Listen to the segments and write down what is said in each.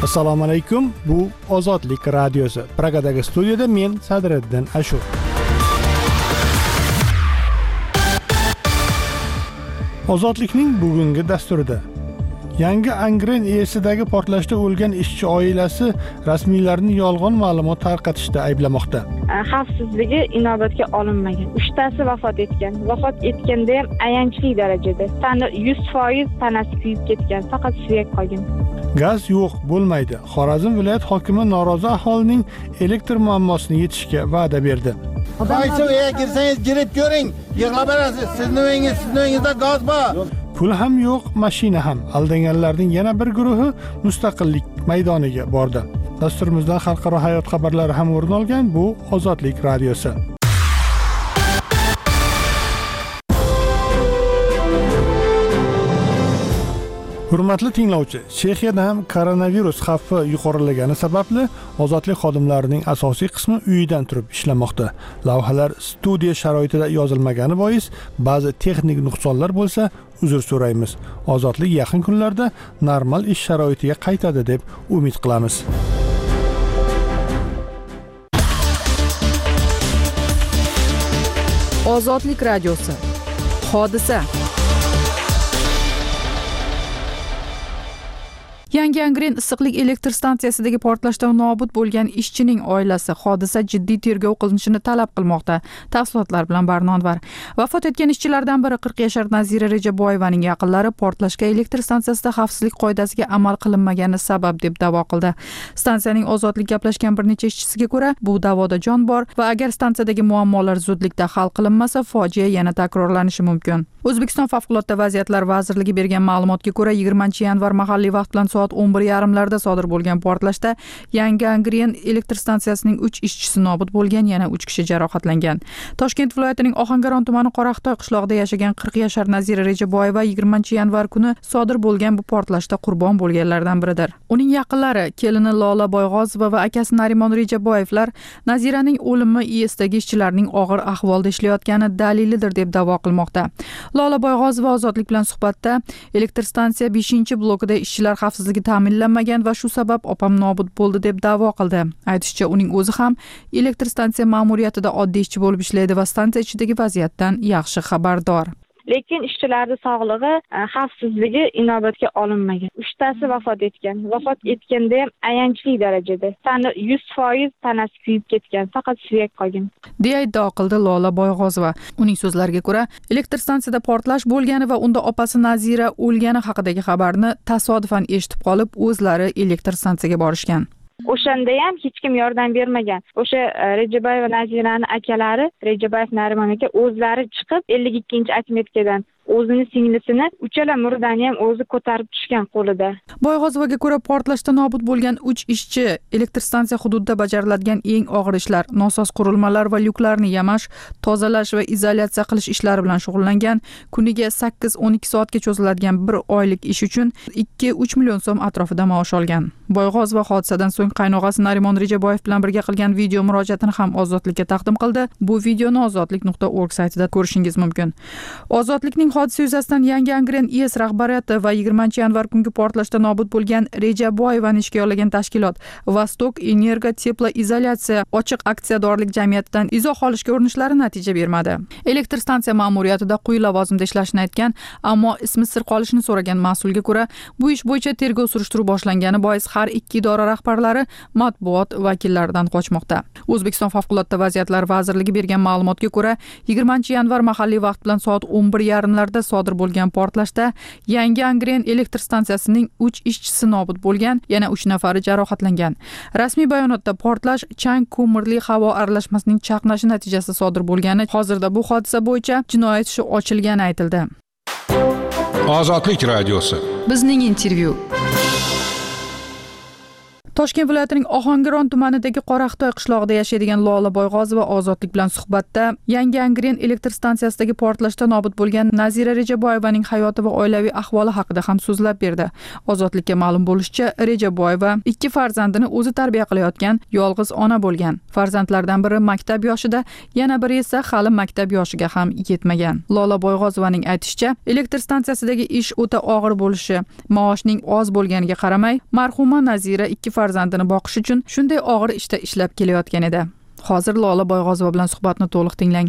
Assalomu alaykum. Bu Ozodlik radiosi. Pragadagi studiyada men Sadriddin Ashur. Ozodlikning bugungi dasturida Yangi Angren ESidagi portlashda o'lgan ishchi oilasi rasmiylarni yolg'on ma'lumot tarqatishda ayblamoqda. Xavfsizligi inobatga olinmagan. 3tasi vafot etgan. Vafot etganda ham ayanchli darajada. Tani 100% tanasi kuyib ketgan, faqat suyak qolgan. Gaz yo'q, bo'lmaydi. Xorazm viloyat hokimi norozi aholining elektr muammosini yechishga va'da berdi. Qaysi uyga kirsangiz girib ko'ring, yig'lab berasiz. Sizningizda gaz bor. Pul ham yo'q, mashina ham. Aldanganlarning yana bir guruhi mustaqillik maydoniga bordi. Dasturimizdan xalqaro hayot xabarlari ham o'rin olgan. Bu Ozodlik radiosi. Hurmatli tinglovchi, Chexiyada ham koronavirus xavfi yuqorilagani sababli ozodlik xodimlarining asosiy qismi uyidan turib ishlamoqda. Lavhalar studiya sharoitida yozilmagani bois ba'zi texnik nuqsonlar bo'lsa, uzr so'raymiz. Ozodlik yaqin kunlarda normal ish sharoitiga qaytadi deb umid qilamiz. Ozodlik radiosi. Hodisa. Yangi Angren issiqlik elektr stansiyasidagi portlashda nobud bo'lgan ishchining oilasi hodisa jiddiy tergov qilinishini talab qilmoqda. Tafsilotlar bilan Barnonvar. Vafot etgan ishchilardan biri 40 yashar Nazira Rejaboyevaning yaqinlari portlashga elektr stansiyasida xavfsizlik qoidasiga amal qilinmagani sabab deb da'vo qildi. Stansiyaning Ozodlik gaplashgan bir necha ishchisiga ko'ra, bu da'voda jon bor va agar stansiyadagi muammolar zudlikda hal qilinmasa, fojia yana takrorlanishi mumkin. O'zbekiston Favqulodda vaziyatlar vazirligi bergan ma'lumotga ko'ra, 20-yanvar mahalliy vaqt bilan soat 11:30larda sodir bo'lgan portlashda Yangi Angren elektr stansiyasining 3 ishchisi nobud bo'lgan, yana 3 kishi jarohatlangan. Toshkent viloyatining Ohangaron tumani Qoraqtoy qishlog'ida yashagan 40 yashar Nazira Rejaboyeva 20-yanvar kuni sodir bo'lgan bu portlashda qurbon bo'lganlardan biridir. Uning yaqinlari, kelini Lola Boyg'ozova va akasi Narimon Rejaboyevlar Naziraning o'limi ISdagi ishchilarning og'ir ahvolda ishlayotgani dalilidir deb da'vo qilmoqda. Lola Boyg'ozova Ozodlik bilan suhbatda elektr stansiya 5-blokida ishchilar xavfsizligi ta'minlanmagan va shu sabab opam nobud bo'ldi deb da'vo qildi. Aytishicha, uning o'zi ham elektr stansiya ma'muriyatida oddiy ishchi bo'lib ishlaydi va stansiya ichidagi vaziyatdan yaxshi xabardor. Lekin ishchilarning sog'lig'i, xavfsizligi inobatga olinmagan. 3tasi vafot etgan. Vafot etganda ham ayanchli darajada. Tani 100% tanasi kuyib ketgan, faqat suyak qolgan. deya iddao qildi Lola Boyg'ozova. Uning so'zlariga ko'ra, elektr stansiyada portlash bo'lgani va unda opasi Nazira o'lgani haqidagi xabarni tasodifan eshitib qolib, o'zlari elektr stansiyaga borishgan. O'shanda ham hech kim yordam bermagan. O'sha Rejaboyeva Naziraning akalari, Rejaboyev Narimon aka o'zlari chiqib 52-atmetkadan o'zini singlisini uchala murdani ham o'zi ko'tarib tushgan qo'lida. Boyg'ozovaga ko'ra, portlashda nobud bo'lgan 3 ishchi elektr stansiya hududida bajariladigan eng og'ir ishlar, nosoz qurilmalar va lyuklarni yamash, tozalash va izolyatsiya qilish ishlari bilan shug'ullangan. Kuniga 8-12 soatga cho'ziladigan bir oylik ish uchun 2-3 million so'm atrofida maosh olgan. Boyg'ozova hodisadan so'ng qaynog'asi Narimon Rejaboyev bilan birga qilgan video murojaatini ham Ozodlikka taqdim qildi. Bu videoni ozodlik.org saytida ko'rishingiz mumkin. Ozodlikning hodisa yuzasidan Yangi Angren ES rahbariyati va 20-yanvar kungi portlashda nobud bo'lgan Rejaboyevani ishga yollagan tashkilot Vostok Energo Teplo Izolyatsiya ochiq aksiyadorlik jamiyatidan izoh olishga urinishlari natija bermadi. Elektr stansiya ma'muriyatida quyi lavozimda ishlashini aytgan, ammo ismi sir qolishini so'ragan mas'ulga ko'ra, bu ish bo'yicha tergov surishtiruv boshlangani bois har ikki idora rahbarlari matbuot vakillaridan qochmoqda. O'zbekiston Favqulodda vaziyatlar vazirligi bergan ma'lumotga ko'ra, 20-yanvar mahalliy vaqt bilan soat 11:30larda sodir bo'lgan portlashda Yangi Angren elektr stansiyasining 3 ishchisi nobud bo'lgan, yana 3 nafari jarohatlangan. Rasmiy bayonotda portlash chang ko'mirli havo aralashmasining chaqnashi natijasida sodir bo'lgani, hozirda bu hodisa bo'yicha jinoyat ishi ochilgani aytildi. Ozodlik radiosi. Bizning intervyu. Toshkent viloyatining Ohangaron tumanidagi Qoraqtoy qishlog'ida yashaydigan Lola Boyg'ozova Ozodlik bilan suhbatda Yangi Angren elektr stansiyasidagi portlashda nobud bo'lgan Nazira Rejaboyevaning hayoti va oilaviy ahvoli haqida ham so'zlab berdi. Ozodlikka ma'lum bo'lishicha, Rejaboyeva 2 farzandini o'zi tarbiya qilayotgan yolg'iz ona bo'lgan. Farzandlardan biri maktab yoshida, yana biri esa hali maktab yoshiga ham yetmagan. Lola Boyg'ozovaning aytishicha, elektr stansiyasidagi ish o'ta og'ir bo'lishi, maoshning oz bo'lganiga qaramay, marhuma Nazira 2 farzandini boqish uchun shunday og'ir ishda ishlab kelayotgan edi. Hozir Lola Boyg'ozova bilan suhbatni to'liq tinglang.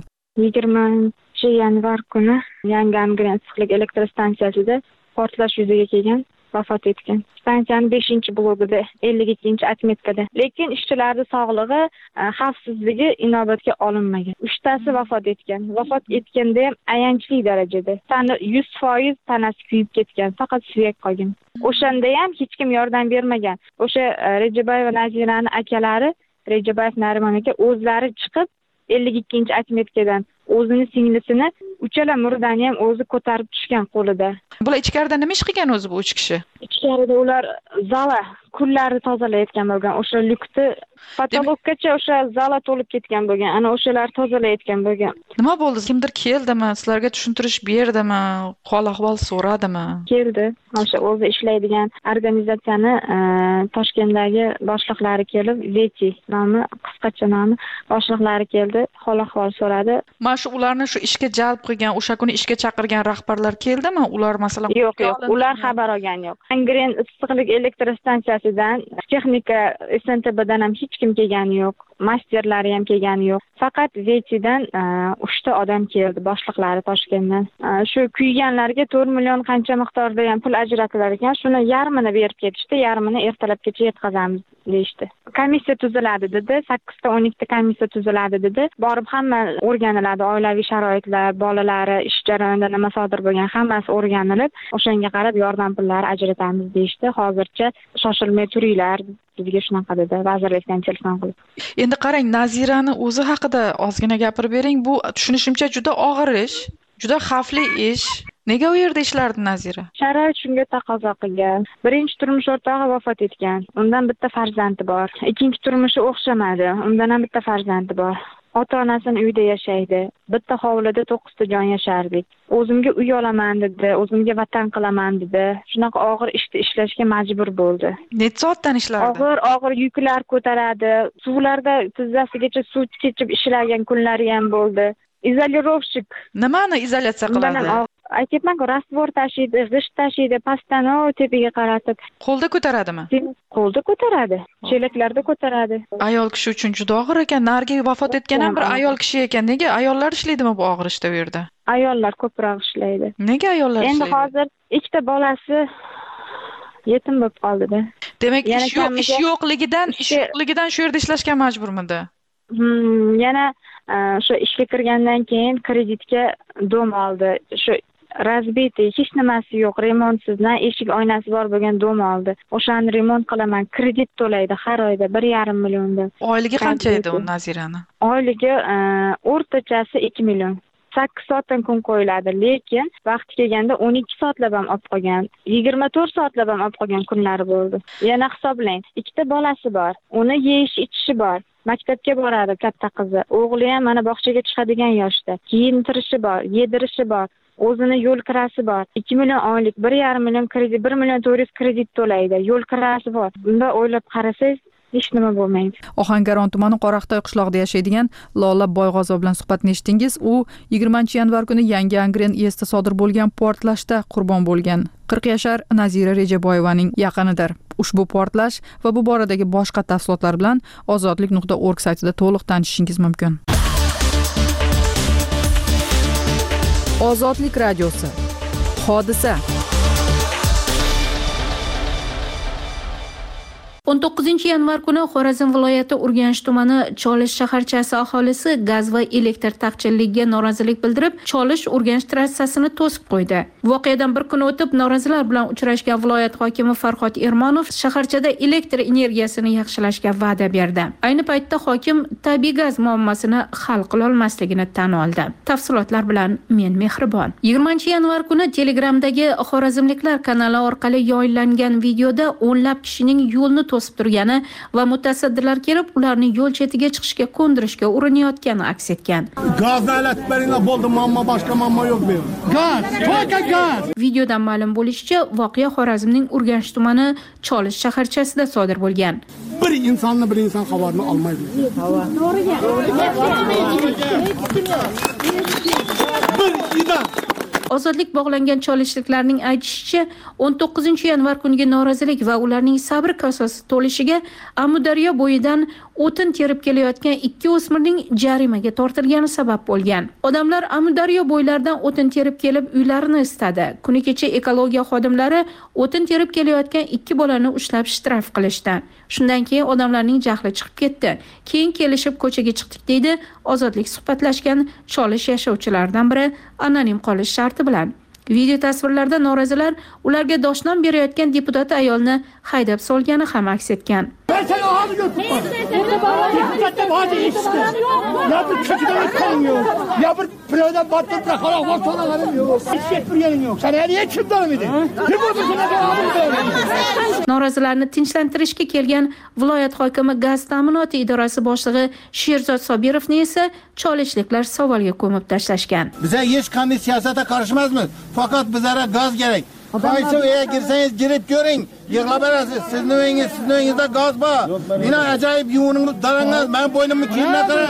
20-yanvar kuni Yangi Angren issiqlik elektr stansiyasida portlash yuzaga kelgan, vafot etgan. Stansiyaning 5-blogida 52-atmetkada. Lekin ishchilarning sog'lig'i, xavfsizligi inobatga olinmagan. 3tasi vafot etgan. Vafot etganda ham ayanchli darajada. Tani 100% tanasi kuyib ketgan, faqat suyak qolgan. O'shanda ham hech kim yordam bermagan. O'sha Rejaboyeva Naziraning akalari, Rejaboyev Narimon aka o'zlari chiqib 52-atmetkadan o'zini singlisini uchala murdani ham o'zi ko'tarib tushgan qo'lida. Bular ichkarida nima ish qilgan o'zi bu 3 kishi? Ichkarida ular zala kunlari tozalayotgan bo'lgan. O'sha lyukni patologgacha o'sha zala to'lib ketgan bo'lgan. Ana o'shalar tozalayotgan bo'lgan. Nima bo'ldi? Kimdir keldimi? Sizlarga tushuntirish berdimi? Hol-ahvol so'radimi? Keldi. O'sha o'zi ishlaydigan organizatsiyani Toshkentdagi boshliqlari kelib, Veti nomi, qisqacha nomi, boshliqlari keldi, hol-ahvol so'radi. Mana shu ularni shu ishga jalb qilgan, o'sha kuni ishga chaqirgan rahbarlar keldimi? Ular masalan yo'q, ular xabar olgan yo'q. Angren issiqlik elektr stansiyasidan, texnika SNTBdan ham hech kim kelgani yo'q. Masterlari ham kelgani yo'q. Faqat Vetidan 3 ta odam keldi, boshliqlari Toshkentdan. Shu kuyganlarga 4 million qancha miqdorda ham pul ajratilar ekan. Shuni yarmini berib ketishdi, yarmini ertalabgacha yetkazamiz deyishdi. Komissiya tuziladi dedi, 8 ta 12 ta komissiya tuziladi dedi. Borib hamma o'rganiladi, oilaviy sharoitlar, bolalari, ish jarayonida nima sodir bo'lgan, hammasi o'rganilib, o'shanga qarab yordam pullari ajratamiz deyishdi. Hozircha shoshilmay turinglar, bizga shunaqa dedi, vazirlikdan telefon qilib. Endi qarang, Nazirani o'zi haqida ozgina gapirib bering. Bu tushunishimcha juda og'ir ish, juda xavfli ish. Nega u yerda ishlardi Nazira? Sharoit shunga taqozo qilgan. Birinchi turmush o'rtog'i vafot etgan. Undan bitta farzandi bor. Ikkinchi turmushi o'xshamadi. Undan ham bitta farzandi bor. Ota-onasini uyda yashaydi. Bitta hovlida 9 ta jon yashardik. O'zimga uy olaman dedi, o'zimga vatan qilaman dedi. Shunaqa og'ir ishni ishlashga majbur bo'ldi. Necha soatdan ishlardi? Og'ir yuklar ko'taradi. Suvlarda tizzasigacha suv kechib ishlagan kunlari ham bo'ldi. Izolirovshik. Nimani izolyatsiya qiladi? Aytibman-ku, rastvor tashiydi, g'isht tashiydi, pastdan tepaga qaratib. Qo'lda ko'taradimi? Qo'lda ko'taradi, chelaklarda ko'taradi. Ayol kishi uchun juda og'ir ekan. Narigi vafot etgan ham bir ayol kishi ekan. Nega ayollar ishlaydimi bu og'ir ishda bu yerda? Ayollar ko'proq ishlaydi. Nega ayollar ishlaydi? Endi hozir 2 ta bolasi yetim bo'lib qoldi-da. Demak, ish yo'qligidan shu yerda ishlashga majburmidi? Yana shu ishga kirgandan keyin kreditga dom oldi. Shu razbitый, hech nimasi yo'q, remontsiz, eshik oynasi bor bo'lgan dom oldi. O'shani remont qilaman, kredit to'laydi har oyda 1,5 milliondan. Oyligi qancha edi u Nazirani? Oyligi o'rtachasi 2 million. 8 soatdan kun qo'yiladi, lekin vaqti kelganda 12 soatlab ham olib qolgan, 24 soatlab ham olib qolgan kunlari bo'ldi. Yana hisoblang, 2 ta bolasi bor, uni yeyish-ichishi bor. Maktabga boradi katta qizi. O'g'li ham mana bog'chaga chiqadigan yoshda. Kiyintirishi bor, yedirishi bor. O'zini yo'l kirasi bor. 2 million oylik, 1,5 million kredit, 1 million 400 kredit to'laydi. Yo'l kirasi bor. Bunda o'ylab qarasangiz, hech nima bo'lmaydi. Ohangaron tumani Qoraqtoy qishlog'ida yashaydigan Lola Boyg'ozova bilan suhbatni eshitdingiz. U 20-yanvar kuni Yangi Angren ESda sodir bo'lgan portlashda qurbon bo'lgan 40 yashar Nazira Rejaboyevaning yaqinidir. Ushbu portlash va bu boradagi boshqa tafsilotlar bilan ozodlik.org saytida to'liq tanishishingiz mumkin. Ozodlik radiosi. Hodisa. 19-yanvar kuni Xorazm viloyati Urganch tumani Cholish shaharchasi aholisi gaz va elektr taqchilligiga norozilik bildirib, Cholish Urganch trassasini to'sib qo'ydi. Voqeadan bir kun o'tib norozilar bilan uchrashgan viloyat hokimi Farhod Ermonov shaharchada elektr energiyasini yaxshilashga va'da berdi. Ayni paytda hokim tabiiy gaz muammosini hal qila olmasligini tan oldi. Tafsilotlar bilan men Mehribon. 20-yanvar kuni Telegramdagi Xorazmliklar kanali orqali yoyillangan videoda o'nlab kishining yo'lni to'sib turgani va mutasaddilar kelib ularni yo'l chetiga chiqishga ko'ndirishga urinayotgani aks etgan. Gazni aylatib beringlar, bo'ldi, mamma boshqa mamma yo'q bu. Gaz, to'ka gaz. Videodan ma'lum bo'lishicha, voqea Xorazmning Urganch tumani Cholish shaharchasida sodir bo'lgan. Bir insonni bir inson xabarini olmaydi. Ozodlik bog'langan cholishliklarning aytishicha, 19-yanvar kuniga norozilik va ularning sabr kosasi to'lishiga Amudaryo bo'yidan o'tin terib kelayotgan 2 o'smirning jarimaga tortilgani sabab bo'lgan. Odamlar Amudaryo bo'ylaridan o'tin terib kelib uylarini isitadi. Kuni kecha ekologiya xodimlari o'tin terib kelayotgan 2 bolani ushlab shtraf qilishdi. Shundan keyin odamlarning jahli chiqib ketdi. Keyin kelishib ko'chaga chiqdik deydi Ozodlik suhbatlashgan Cholish yashovchilaridan biri anonim qolish sharti bilan. Video tasvirlarda norozilar ularga doshnom berayotgan deputat ayolni haydab solgani ham aks etgan. Norozilarni tinchlantirishga kelgan viloyat hokimi gaz ta'minoti idorasi boshlig'i Sherzod Sobirovni esa cholishliklar savolga ko'mib tashlashgan. Bize hech qanday siyosatga qarashmaymiz. Fakat bizlere gaz gerek. Qaysi uyga girsangiz girib ko'ring, yig'lab berasiz. Sizning uyingizda gaz bor. Meni ajoyib yuviningni darangiz, men bo'ynimni kiyimga qarang.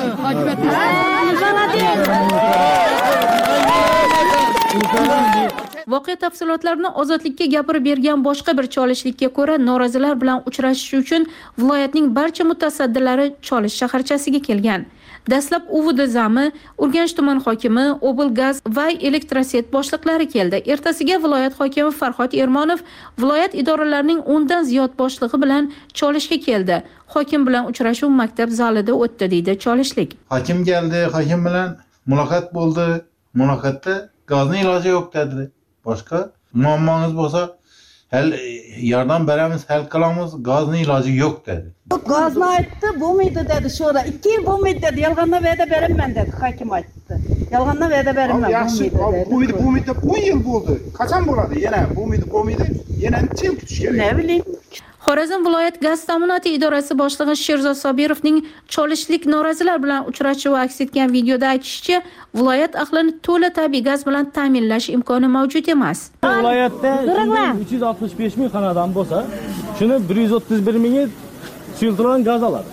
Voqea tafsilotlarini Ozodlikka gapirib bergan boshqa bir cholishlikka ko'ra, norozilar bilan uchrashish uchun viloyatning barcha mutasaddilari Cholish shaharchasiga kelgan. Dastlab UVD zami, Urganch tuman hokimi, Oblgaz va Elektroset boshliqlari keldi. Ertasiga viloyat hokimi Farhod Ermonov viloyat idoralarining 10 dan ziyod boshlig'i bilan Cholishga keldi. Hokim bilan uchrashuv maktab zalida o'tdi deydi Cholishlik. Hokim keldi, hokim bilan muloqot bo'ldi. Muloqotda gazning iloji yo'q dedi. Boshqa muammongiz bo'lsa, hal yordam beramiz, hal qilamiz, gazning iloji yo'q dedi. Gazni aytdi, bo'lmaydi dedi. Şurada 2 yil bo'lmaydi dedi. Yolg'ondan va'da beraman dedi. Hokim aytdi. Yolg'ondan va'da beraman. Bo'lmaydi deb 10 yil bo'ldi. Qachon bo'ladi? Yana bo'lmaydi. Yana necha yil kutish kerak? Ne bileyim. Xorazm viloyat gaz ta'minoti idorasi boshlig'i Sherzod Sobirovning cholishlik norozilar bilan uchrashuvi aks etgan videoda aytishicha, viloyat ahlini to'la tabiiy gaz bilan ta'minlash imkoni mavjud emas. Viloyatda 365 ming xonadon bo'lsa, shuni 131 mingi suyultirilgan gaz oladi.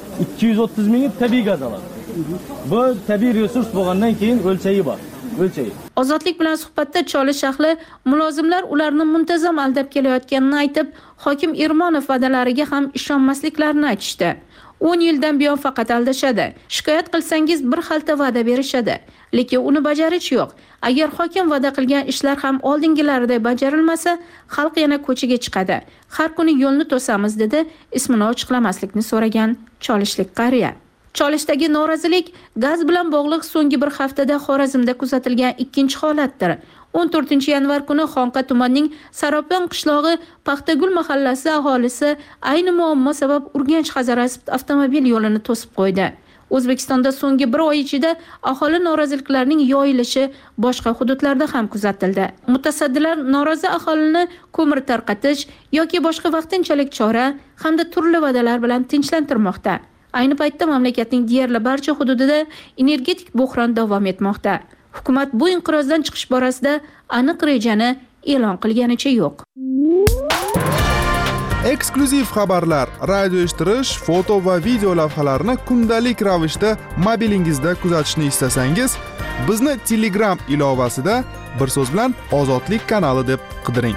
230 mingi tabiiy gaz oladi. Bu tabiiy resurs bo'lgandan keyin o'lchayi bor. Ozodlik bilan suhbatda Cholish ahli mulozimlar ularni muntazam aldab kelayotganini aytib, hokim Ermonov va'dalariga ham ishonmasliklarini aytishdi. 10 yildan buyon faqat aldashadi. Shikoyat qilsangiz bir xalta va'da berishadi, lekin uni bajarish yo'q. Agar hokim va'da qilgan ishlar ham oldingilaridek bajarilmasa, xalq yana ko'chaga chiqadi. Har kuni yo'lni to'samiz dedi, ismini ochiqlamaslikni so'ragan Cholishlik qariya. Cholishdagi norozilik gaz bilan bog'liq so'nggi bir haftada Xorazmda kuzatilgan ikkinchi holatdir. 14-yanvar kuni Xonqa tumanining Saropan qishlog'i Paxtagul mahallasi aholisi ayni muammo sabab Urganch-Hazorasp avtomobil yo'lini to'sib qo'ydi. O'zbekistonda so'nggi bir oy ichida aholi noroziliklarining yoyilishi boshqa hududlarda ham kuzatildi. Mutasaddilar norozi aholini ko'mir tarqatish yoki boshqa vaqtinchalik chora hamda turli va'dalar bilan tinchlantirmoqda. Ayni paytda mamlakatning deyarli barcha hududida energetik bo'hron davom etmoqda. Hukumat bu inqirozdan chiqish borasida aniq rejani e'lon qilganicha yo'q. Eksklyuziv xabarlar, radio eshittirish, foto va video lavhalarni kundalik ravishda mobilingizda kuzatishni istasangiz, bizni Telegram ilovasida bir so'z bilan Ozodlik kanali deb qidiring.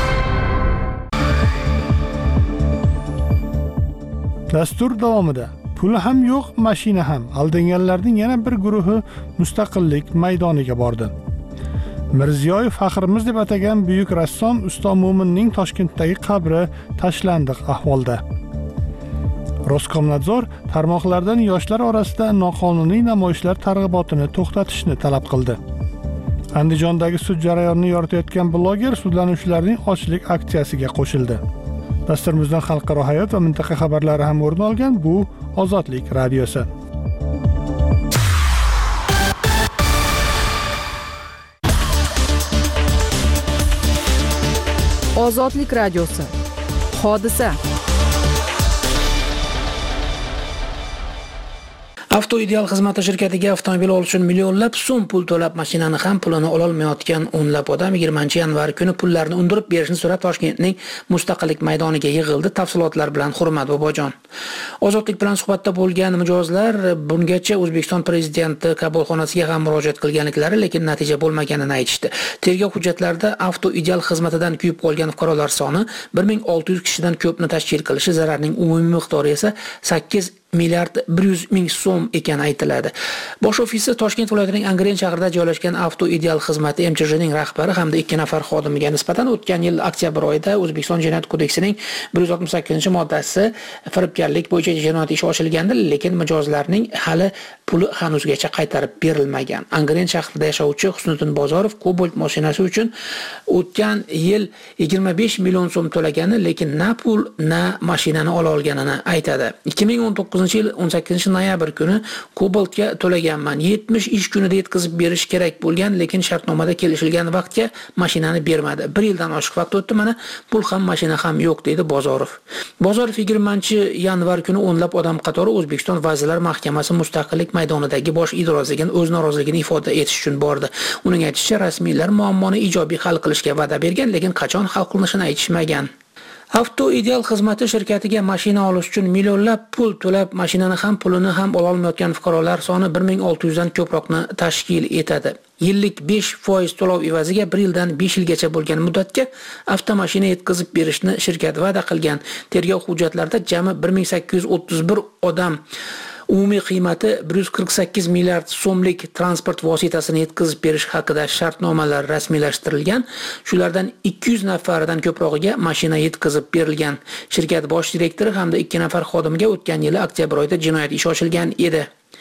Dastur davomida puli ham yo'q, mashina ham. Aldanganlarning yana bir guruhi Mustaqillik maydoniga bordi. Mirziyoyev faxrimiz deb atagan buyuk rassom Usto Mo'minning Toshkentdagi qabri tashlandiq ahvolda. Roskomnadzor tarmoqlardan yoshlar orasida noqonuniy namoyishlar targ'ibotini to'xtatishni talab qildi. Andijondagi sud jarayonini yoritayotgan bloger sudlanuvchilarning ochlik aksiyasiga qo'shildi. Dasturimizdan xalqaro hayot va mintaqa xabarlari ham o'rin olgan bu Ozodlik radiosi. Ozodlik radiosi. Hodisa. Avtoideal xizmati shirkatiga avtomobil olish uchun millionlab so'm pul to'lab mashinani ham pulini ola olmayotgan o'nlab odam 20-yanvar kuni pullarni undirib berishni so'rab Toshkentning Mustaqillik maydoniga yig'ildi. Tafsilotlar bilan Hurmat Bobojon. Ozodlik bilan suhbatda bo'lgan mijozlar bungacha O'zbekiston prezidenti qabulxonasiga ham murojaat qilganliklari, lekin natija bo'lmaganini aytishdi. Tergov hujjatlarida avtoideal xizmatidan kuyib qolgan fuqarolar soni 1600 kishidan ko'pni tashkil qilishi, zararning umumiy miqdori esa 8 milliard 100 ming so'm ekani aytiladi. Bosh ofisi Toshkent viloyatining Angren shahrida joylashgan Avtoideal xizmati MCJning rahbari hamda 2 nafar xodimiga nisbatan o'tgan yil oktyabr oyida O'zbekiston Jinoyat kodeksining 168-moddasi firibgarlik bo'yicha jinoyat ishi ochilgandi, lekin mijozlarning hali puli hanuzgacha qaytarib berilmagan. Angren shahrida yashovchi Husniddin Bozorov Cobalt mashinasi uchun o'tgan yil 25 million so'm to'lagani, lekin na pul, na mashinani ola olganini aytadi. 2019-yil 18-noyabr kuni Cobaltga to'laganman. 70 ish kunida yetkazib berish kerak bo'lgan, lekin shartnomada kelishilgan vaqtga mashinani bermadi. 1 yildan oshiq vaqt o'tdi, mana pul ham mashina ham yo'q, deydi Bozorov. Bozorov 20-yanvar kuni o'nlab odam qatori O'zbekiston Vazirlar Mahkamasi Mustaqillik maydonidagi bosh idorasiga o'z noroziligini ifoda etish uchun bordi. Uning aytishicha, rasmiylar muammoni ijobiy hal qilishga va'da bergan, lekin qachon hal qilinishini aytishmagan. Avtoideal xizmati shirkatiga mashina olish uchun millionlab pul to'lab, mashinani ham pulini ham ola olmayotgan fuqarolar soni 1600 dan ko'proqni tashkil etadi. Yillik 5% to'lov evaziga 1 yildan 5 yilgacha bo'lgan muddatga avtomashina yetkazib berishni shirkat va'da qilgan. Tergov hujjatlarida jami 1831 odam umumiy qiymati 148 milliard so'mlik transport vositasini yetkazib berish haqida shartnomalar rasmiylashtirilgan. Shulardan 200 nafaridan ko'prog'iga mashina yetkazib berilgan. Shirkat bosh direktori hamda 2 nafar xodimiga o'tgan yili oktyabr oyida jinoyat ishi ochilgan edi.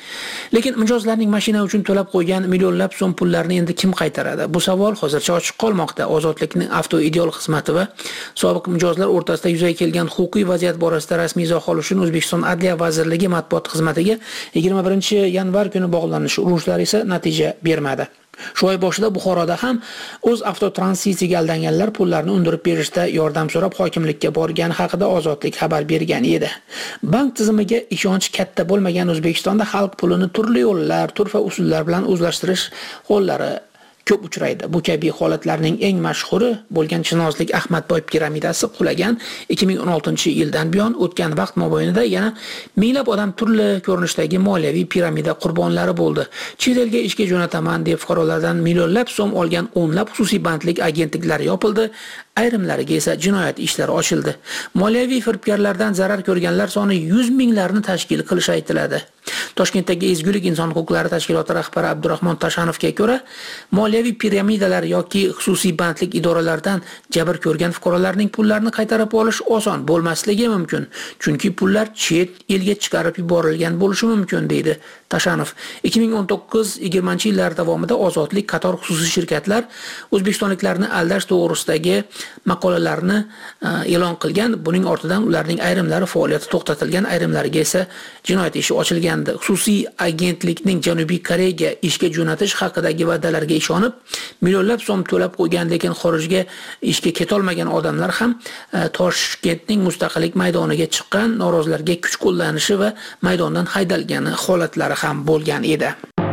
Lekin mijozlarning mashina uchun to'lab qo'ygan millionlab so'm pullarni endi kim qaytaradi? Bu savol hozircha ochiq qolmoqda. Ozodlikning Avtoideal xizmati va sobiq mijozlar o'rtasida yuzaga kelgan huquqiy vaziyat borasida rasmiy izoh olish uchun O'zbekiston Adliya vazirligi matbuot xizmatiga 21-yanvar kuni bog'lanish urushlari esa natija bermadi. Shu oy boshida Buxoroda ham o'z avtotranzitiga aldanganlar pullarni undirib berishda yordam so'rab hokimlikka borgani haqida Ozodlik xabar bergan edi. Bank tizimiga ishonch katta bo'lmagan O'zbekistonda xalq pulini turli yo'llar, turfa usullar bilan o'zlashtirish hollari ko'p uchraydi. Bu kabi holatlarning eng mashhuri bo'lgan Chinozlik Ahmadboy piramidasi qulagan 2016-yildan buyon o'tgan vaqt mobaynida yana minglab odam turli ko'rinishdagi moliyaviy piramida qurbonlari bo'ldi. Chet elga ishga jo'nataman deb fuqarolardan millionlab so'm olgan o'nlab xususiy bandlik agentliklari yopildi. Ayrimlariga esa jinoyat ishlari ochildi. Moliyaviy firibgarlardan zarar ko'rganlar soni 100 minglarni tashkil qilishi aytiladi. Toshkentdagi Ezgulik inson huquqlari tashkiloti rahbari Abdurahmon Tashanovga ko'ra, moliyaviy piramidalar yoki xususiy bandlik idoralaridan jabr ko'rgan fuqarolarning pullarini qaytarib olish oson bo'lmasligi mumkin, chunki pullar chet elga chiqarib yuborilgan bo'lishi mumkin, deydi Tashanov. 2019-20 yillar davomida Ozodlik qator xususiy shirkatlar o'zbekistonliklarni aldash to'g'risidagi maqolalarni e'lon qilgan. Buning ortidan ularning ayrimlari faoliyati to'xtatilgan, ayrimlariga esa jinoyat ishi ochilgandi. Xususiy agentlikning Janubiy Koreyaga ishga jo'natish haqidagi va'dalarga ishonib, millionlab so'm to'lab qo'ygan, lekin xorijga ishga keta olmagan odamlar ham Toshkentning Mustaqillik maydoniga chiqqan, norozilarga kuch qo'llanishi va maydondan haydalgani holatlari ham bo'lgan edi.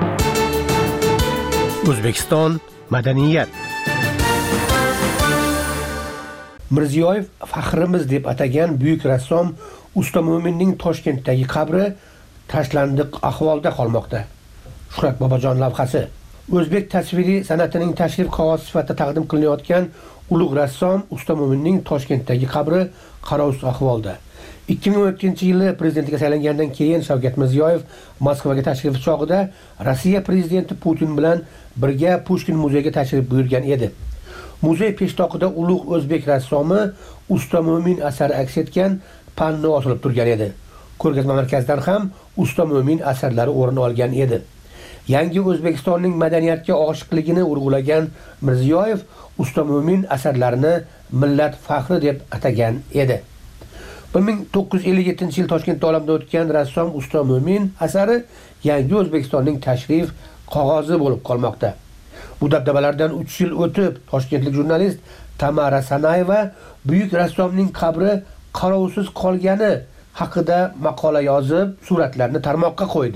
O'zbekiston madaniyat. Mirziyoyev faxrimiz deb atagan buyuk rassom Usta Mo'minning Toshkentdagi qabri tashlandiq ahvolda qolmoqda. Shuhrat Bobojon lavhasi. O'zbek tasviriy san'atining tashrif qog'ozi sifatida taqdim qilinayotgan ulug' rassom Usta Mo'minning Toshkentdagi qabri qarovsiz ahvolda. 2012-yili prezidentga saylangandan keyin Shavkat Mirziyoyev Moskvaga tashrif chog'ida Rossiya prezidenti Putin bilan birga Pushkin muzeyiga tashrif buyurgan edi. Muzey peshtoqida ulug' o'zbek rassomi Usta Mo'min asari aks etgan panno osilib turgan edi. Ko'rgazma markazidan ham Usta Mo'min asarlari o'rin olgan edi. Yangi O'zbekistonning madaniyatga oshiqligini urg'ulagan Mirziyoyev Usta Mo'min asarlarini millat faxri deb atagan edi. 1957-yil Toshkentda olamdan o'tgan rassom Usta Mo'min asari yangi O'zbekistonning tashrif qog'ozi bo'lib qolmoqda. Bu dabdabalardan 3 yil o'tib, toshkentlik jurnalist Tamara Sanayeva buyuk rassomning qabri qarovsiz qolgani haqida maqola yozib, suratlarni tarmoqqa qo'ydi.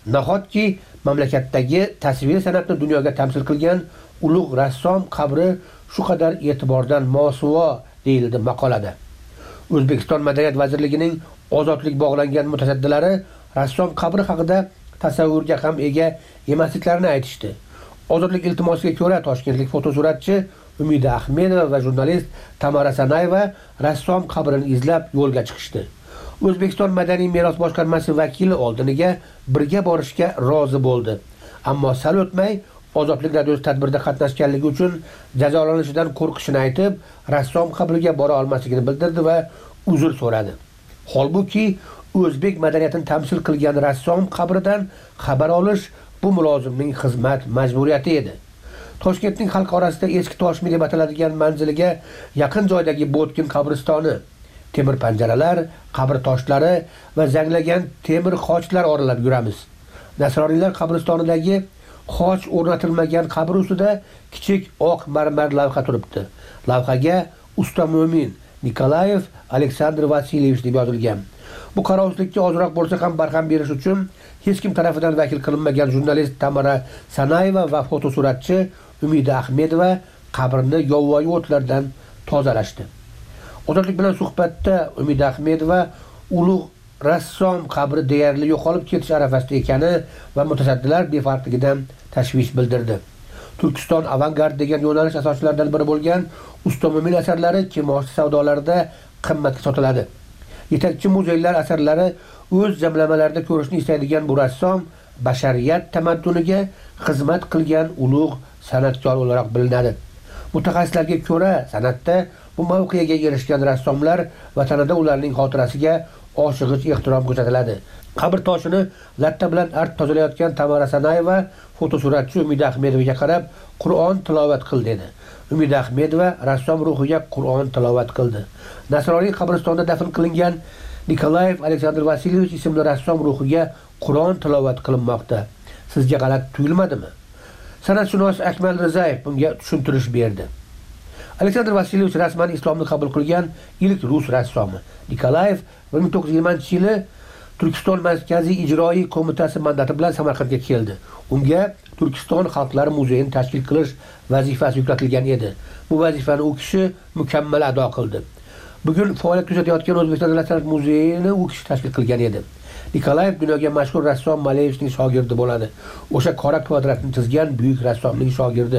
Nahotki mamlakatdagi tasvir san'atni dunyoga tamsil qilgan ulug' rassom qabri shu qadar e'tibordan mosuvo deyildi maqolada. O'zbekiston Madaniyat vazirligining ozodlik bog'langan mutasaddilari rassom qabri haqida tasavvurga ham ega emasliklarini aytishdi. Ozodlik iltimosiga ko'ra toshkentlik fotosuratchi Umida Ahmedova va jurnalist Tamara Sanayeva rassom qabrini izlab yo'lga chiqishdi. O'zbekiston Madaniy meros boshqarmasi vakili oldiniga birga borishga rozi bo'ldi. Ammo sal o'tmay Ozodlik radiosi tadbirda qatnashganligi uchun jazolanishidan qo'rqishini aytib, rassom qabriga bora olmasligini bildirdi va uzr so'radi. Holbuki o'zbek madaniyatini tamsil qilgan rassom qabridan xabar olish bu mulozimning xizmat majburiyati edi. Toshkentning xalq orasida eski Toshmi deb ataladigan manziliga yaqin joydagi Botkin qabristoni, temir panjaralar, qabr toshlari va zanglagan temir xochlar oralab yuramiz. Nasroniylar qabristonidagi xoch o'rnatilmagan qabr ustida kichik oq marmar lavha turibdi. Lavhaga Usta Mo'min Nikolayev Aleksandr Vasilyevich deb yozilgan. Bu qarovsizlikka ozroq bo'lsa ham barham berish uchun hech kim tomonidan vakil qilinmagan jurnalist Tamara Sanayeva va fotosuratchi Umida Ahmedova qabrni yovvoyi o'tlardan tozalashdi. Ozodlik bilan suhbatda Umida Ahmedova ulug' rassom qabri deyarli yo'qolib ketish arafasida ekani va mutasaddilar befarqligidan tashvish bildirdi. Turkiston avangard degan yo'nalish asoschilaridan biri bo'lgan Usta Mo'min asarlari kimoshdi savdolarida qimmatga sotiladi. Yetakchi muzeylar asarlari o'z jamlamalarida ko'rishni istaydigan bu rassom bashariyat tamadduniga xizmat qilgan ulug' san'atkor olarak bilinadi. Mutaxassislarga ko'ra, san'atda bu mavqega erishgan rassomlar vatanida ularning xotirasiga oshig'ich ehtirom ko'rsatiladi. Qabr toshini latta bilan art tozalayotgan Tamara Sanayeva fotosuratchi Umida Ahmedovaga qarab Qur'on tilovat qil dedi. Umida Ahmedova rassom ruhiga Qur'on tilovat qildi. Nasroniy qabristonida dafn qilingan Nikolayev Aleksandr Vasilyevich ismli rassom ruhiga Qur'on tilovat qilinmoqda. Sizga g'alati tuyulmadimi? San'atshunos Akmal Rizayev bunga tushuntirish berdi. Aleksandr Vasilyevich rasman islomni qabul qilgan ilk rus rassomi. Nikolayev 1920-yili Turkiston Markaziy ijroiy qo'mitasi mandati bilan Samarqandga keldi. Unga Turkiston xalqlari muzeyini tashkil qilish vazifasi yuklatilgan edi. Bu vazifani u kishi mukammal ado qildi. Bugun faoliyat ko'rsatayotgan O'zbekiston Davlat san'at muzeyini u kishi tashkil qilgan edi. Nikolayev dunyoga mashhur rassom Maleyevichning shogirdi bo'ladi. O'sha qora kvadratni chizgan buyuk rassomning shogirdi.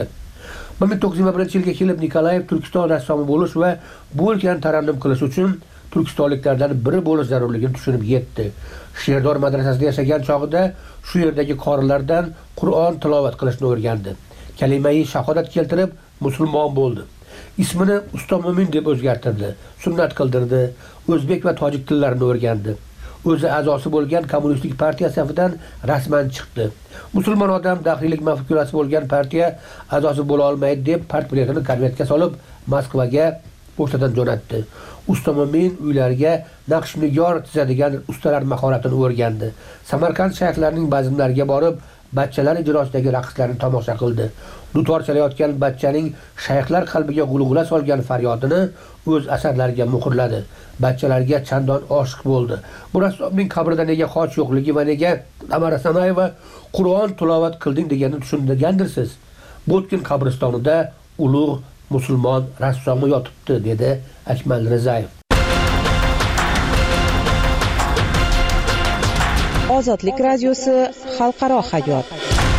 1921-yilga kelib Nikolayev Turkiston rassomi bo'lish va bu o'lkani tarannum qilish uchun turkistonliklardan biri bo'lish zarurligini tushunib yetdi. Sherdor madrasasida yashagan chog'ida shu yerdagi qorilardan Qur'on tilovat qilishni o'rgandi. Kalimai shahodat keltirib musulmon bo'ldi. Ismini Usta Mo'min deb o'zgartirdi, sunnat qildirdi, o'zbek va tojik tillarini o'rgandi. O'zi a'zosi bo'lgan kommunistik partiya safidan rasman chiqdi. Musulmon odam daxiylik mafkurasi bo'lgan partiya a'zosi bo'la olmaydi deb partbiletini konvertga solib Moskvaga pochtadan jo'natdi. Usta Mo'min uylariga naqsh-nigor chizadigan ustalar mahoratini o'rgandi. Samarqand shayxlarining bazmlariga borib, bachchalar ijrosidagi raqslarni tomosha qildi. Dutor chalayotgan bachchaning shayxlar qalbiga g'ulg'ula solgan faryodini o'z asarlariga muhrladi. Bachchalarga chandon oshiq bo'ldi. Bu rassomning qabrida nega xoch yo'qligi va nega Tamara Sanayeva Qur'on tilovat qilding deganini tushundirgandirsiz. Botkin qabristonida ulug' musulmon rassomi yotibdi, dedi Akmal Rizayev. Ozodlik radiosi xalqaro hayot.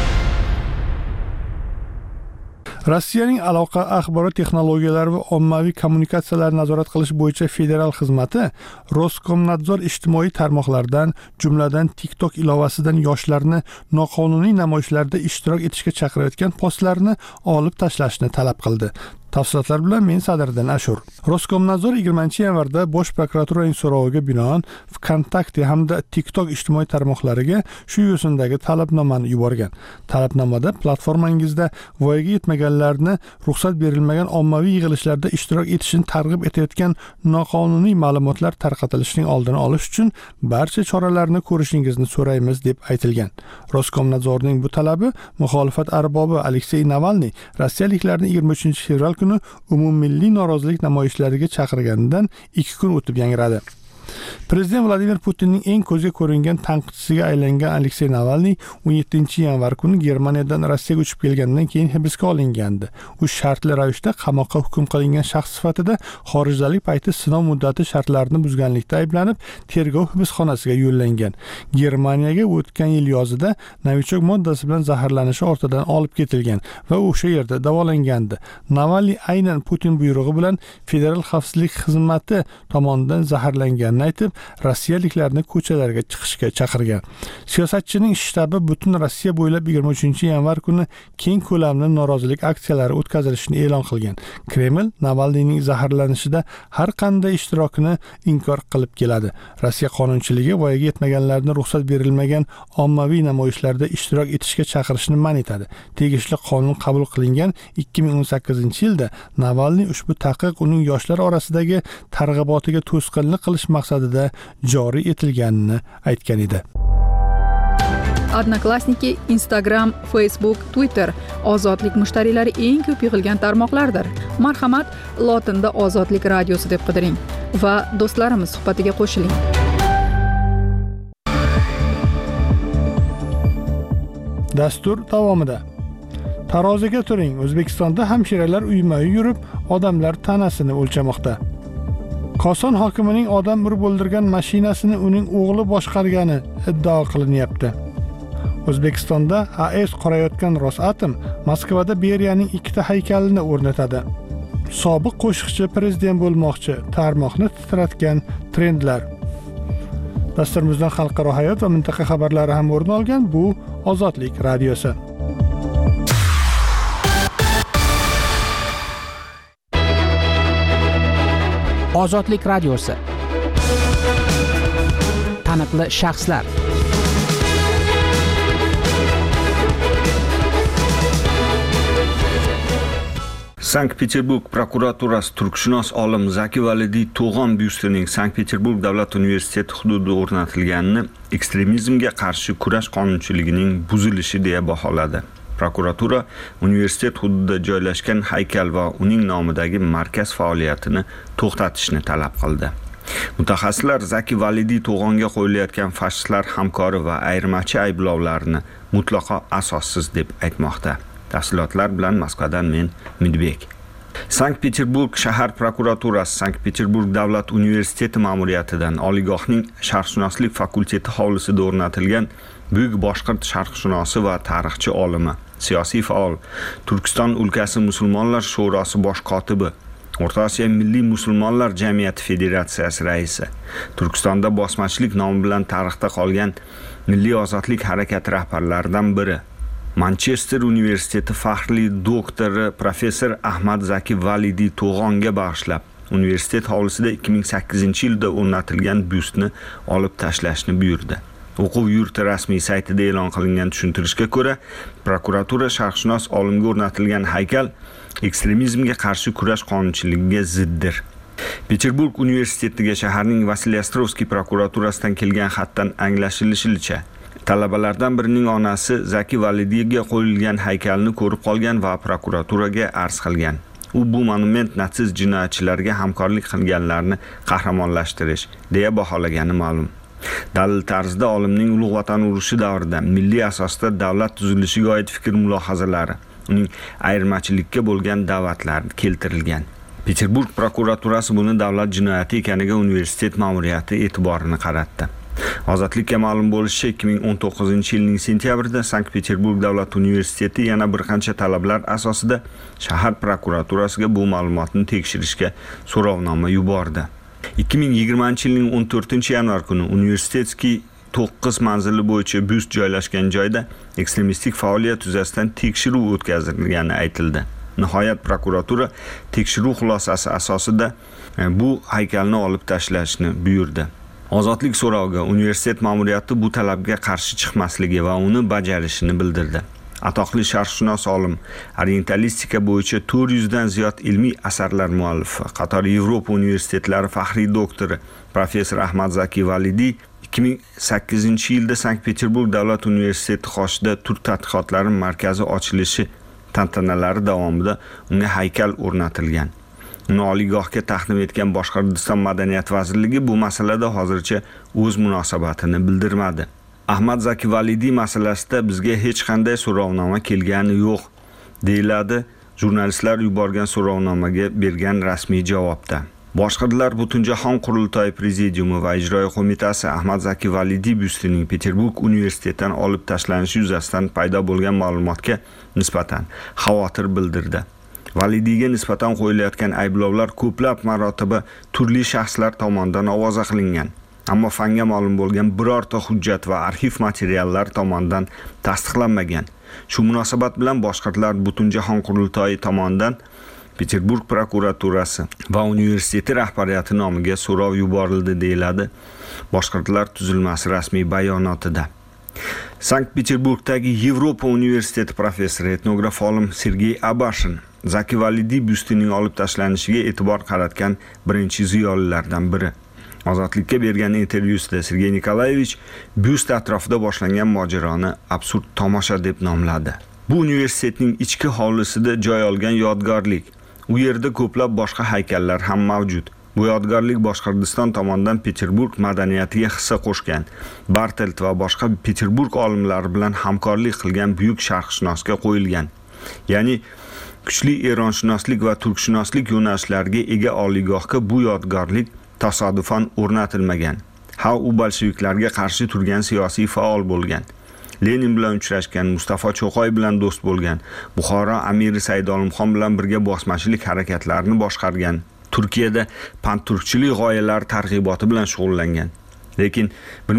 Rossiyaning aloqa, axborot texnologiyalari va ommaviy kommunikatsiyalarni nazorat qilish bo'yicha federal xizmati Roskomnadzor ijtimoiy tarmoqlardan, jumladan TikTok ilovasidan yoshlarni noqonuniy namoyishlarda ishtirok etishga chaqirayotgan postlarni olib tashlashni talab qildi. Tafsilotlar bilan men Sadriddin Ashur. Roskomnadzor 20-yanvarda Bosh prokuraturaning so'roviga binoan VKontakte hamda TikTok ijtimoiy tarmoqlariga shu yo'sindagi talabnomani yuborgan. Talabnomada platformangizda voyaga yetmaganlarni ruxsat berilmagan ommaviy yig'ilishlarda ishtirok etishini targ'ib etayotgan noqonuniy ma'lumotlar tarqatilishining oldini olish uchun barcha choralarni ko'rishingizni so'raymiz deb aytilgan. Roskomnadzorning bu talabi muxolifat arbobi Aleksey Navalniy rossiyaliklarni 23-fevral kuni umummilliy norozilik namoyishlariga chaqirganidan 2 kun o'tib yangradi. Prezident Vladimir Putinning eng ko'zga ko'ringan tanqidchisiga aylangan Aleksey Navalniy 17-yanvar kuni Germaniyadan Rossiyaga uchib kelgandan keyin hibsga olingandi. U shartli ravishda qamoqqa hukm qilingan shaxs sifatida xorijdalik payti sinov muddati shartlarini buzganlikda ayblanib, tergov hibsxonasiga yo'llangan. Germaniyaga o'tgan yil yozida novichok moddasi bilan zaharlanishi ortidan olib ketilgan va o'sha yerda davolangandi. Navalniy aynan Putin buyrug'i bilan Federal xavfsizlik xizmati tomonidan zaharlanganini aytib, rossiyaliklarni ko'chalarga chiqishga chaqirgan. Siyosatchining shtabi butun Rossiya bo'ylab 23-yanvar kuni keng ko'lamli norozilik aksiyalari o'tkazilishini e'lon qilgan. Kreml Navalniyning zaharlanishida har qanday ishtirokini inkor qilib keladi. Rossiya qonunchiligi voyaga yetmaganlarga ruxsat berilmagan ommaviy namoyishlarda ishtirok etishga chaqirishni man etadi. Tegishli qonun qabul qilingan 2018-yilda Navalniy ushbu taqiq uning yoshlar orasidagi targ'ibotiga to'sqinlik qilish maqsadida joriy etilganini aytgan edi. Odnoklassniki, Instagram, Facebook, Twitter ozodlik mushtariylari eng ko'p yig'ilgan tarmoqlardir. Marhamat, lotinda Ozodlik radiosi deb qidiring va do'stlarimiz suhbatiga qo'shiling. Dastur davomida taroziga turing. O'zbekistonda hamshiralar uyma-uy yurib, odamlar tanasini o'lchamoqda. Koson hokimining odam urib o'ldirgan mashinasini uning o'g'li boshqargani iddao qilinyapti. O'zbekistonda AES qurayotgan Rosatom Moskvada Beriyaning 2 haykalini o'rnatadi. Sobiq qo'shiqchi prezident bo'lmoqchi, tarmoqni titratgan trendlar. Dasturimizdan xalqaro hayot va mintaqa xabarlari ham o'rin olgan. Bu Ozodlik radiosi. Ozodlik radiosi. Taniqli shaxslar. Sankt-Peterburg prokuraturasi turkshunos olim Zaki Validiy To'g'on byustining Sankt-Peterburg davlat universiteti hududida o'rnatilganini ekstremizmga qarshi kurash qonunchiligining buzilishi deya baholadi. Prokuratura universitet hududida joylashgan haykal va uning nomidagi markaz faoliyatini to'xtatishni talab qildi. Mutaxassislar Zaki Validiy To'g'onga qo'yilayotgan fashistlar hamkori va ayirmachi ayblovlarini mutlaqo asossiz deb aytmoqda. Tafsilotlar bilan Moskvadan men Midbek. Sankt-Peterburg shahar prokuraturasi Sankt-Peterburg davlat universiteti ma'muriyatidan oliygohning sharqshunoslik fakulteti hovlisida o'rnatilgan buyuk boshqirt sharqshunosi va tarixchi olimi, siyosiy faol, Turkiston o'lkasi musulmonlar sho'rosi bosh kotibi, O'rta Osiyo milliy musulmonlar jamiyati federatsiyasi raisi, Turkistonda bosmachilik nomi bilan tarixda qolgan milliy ozodlik harakati rahbarlaridan biri, Manchester universiteti faxrli doktori professor Ahmad Zaki Validiy To'g'onga bag'ishlab universitet hovlisida 2008-yilda o'rnatilgan byustni olib tashlashni buyurdi. O'quv yurti rasmiy saytida e'lon qilingan tushuntirishga ko'ra, prokuratura sharqshunos olimga o'rnatilgan haykal ekstremizmga qarshi kurash qonunchiligiga ziddir. Peterburg universitetiga shaharning Vasiliyastrovskiy prokuraturasidan kelgan xatdan anglashilishicha, talabalardan birining onasi Zaki Validiyga qo'yilgan haykalni ko'rib qolgan va prokuraturaga arz qilgan. U bu monument natsist jinoyatchilarga hamkorlik qilganlarni qahramonlashtirish deya baholagani ma'lum. Dalil tarzida olimning Ulug' Vatan urushi davrida milliy asosda davlat tuzilishiga oid fikr mulohazalari, uning ayirmachilikka bo'lgan da'vatlari keltirilgan. Peterburg prokuraturasi buni davlat jinoyati ekaniga universitet ma'muriyati e'tiborini qaratdi. Ozodlikka ma'lum bo'lishicha 2019-yilning sentyabrida Sankt-Peterburg davlat universiteti yana bir qancha talablar asosida shahar prokuraturasiga bu ma'lumotni tekshirishga so'rovnoma yubordi. 2020-yilning 14-yanvar kuni universitetskiy 9 manzili bo'yicha byust joylashgan joyda ekstremistik faoliyat yuzasidan tekshiruv o'tkazilgani aytildi. Nihoyat prokuratura tekshiruv xulosasi asosida bu haykalni olib tashlashni buyurdi. Ozodlik so'roviga universitet ma'muriyati bu talabga qarshi chiqmasligi va uni bajarishini bildirdi. Atoqli sharqshunos olim, orientalistika bo'yicha 400 dan ziyod ilmiy asarlar muallifi, qator Yevropa universitetlari faxriy doktori professor Ahmad Zaki Validiy 2008-yilda Sankt-Peterburg davlat universiteti qoshida turk tadqiqotlari markazi ochilishi tantanalari davomida unga haykal o'rnatilgan. uni oliygohga taqdim etgan Boshqirdiston Madaniyat vazirligi bu masalada hozircha o'z munosabatini bildirmadi. Ahmad Zaki Validiy masalasida bizga hech qanday so'rovnoma kelgani yo'q, deyiladi jurnalistlar yuborgan so'rovnomaga bergan rasmiy javobda. Boshqirdlar Butunjahon qurultoyi prezidiumi va ijroiya qo'mitasi Ahmad Zaki Validiy byustining Peterburg universitetidan olib tashlanishi yuzasidan paydo bo'lgan ma'lumotga nisbatan xavotir bildirdi. Validiyga nisbatan qo'yilayotgan ayblovlar ko'plab marotaba turli shaxslar tomonidan ovoza qilingan. Ammo fanga ma'lum bo'lgan birorta hujjat va arxiv materiallar tomonidan tasdiqlanmagan. Shu munosabat bilan Boshqirdlar Butunjahon qurultoyi tomonidan Peterburg prokuraturasi va universitet rahbariyati nomiga so'rov yuborildi, deyiladi Boshqirdlar tuzilmasi rasmiy bayonotida. Sankt-Peterburgdagi Yevropa universiteti professori, etnograf olim Sergey Abashin Zaki Validiy byustining olib tashlanishiga e'tibor qaratgan birinchi ziyolilardan biri. Ozodlikka bergan intervyusida Sergey Nikolayevich byust atrofida boshlangan mojaroni absurd tomosha deb nomladi. Bu universitetning ichki hovlisida joy olgan yodgorlik. U yerda ko'plab boshqa haykallar ham mavjud. Bu yodgorlik Boshqirdiston tomonidan Peterburg madaniyatiga hissa qo'shgan Bartelt va boshqa Peterburg olimlari bilan hamkorlik qilgan buyuk sharqshunosga qo'yilgan. Ya'ni kuchli eronshunoslik va turkshunoslik yo'nalishlariga ega oliygohga bu yodgorlik tasodifan o'rnatilmagan. U bolsheviklarga qarshi turgan siyosiy faol bo'lgan. Lenin bilan uchrashgan, Mustafa Cho'qoy bilan do'st bo'lgan, Buxoro amiri Said Olimxon bilan birga bosmachilik harakatlarini boshqargan, Turkiyada panturkchilik g'oyalari targ'iboti bilan shug'ullangan. Lekin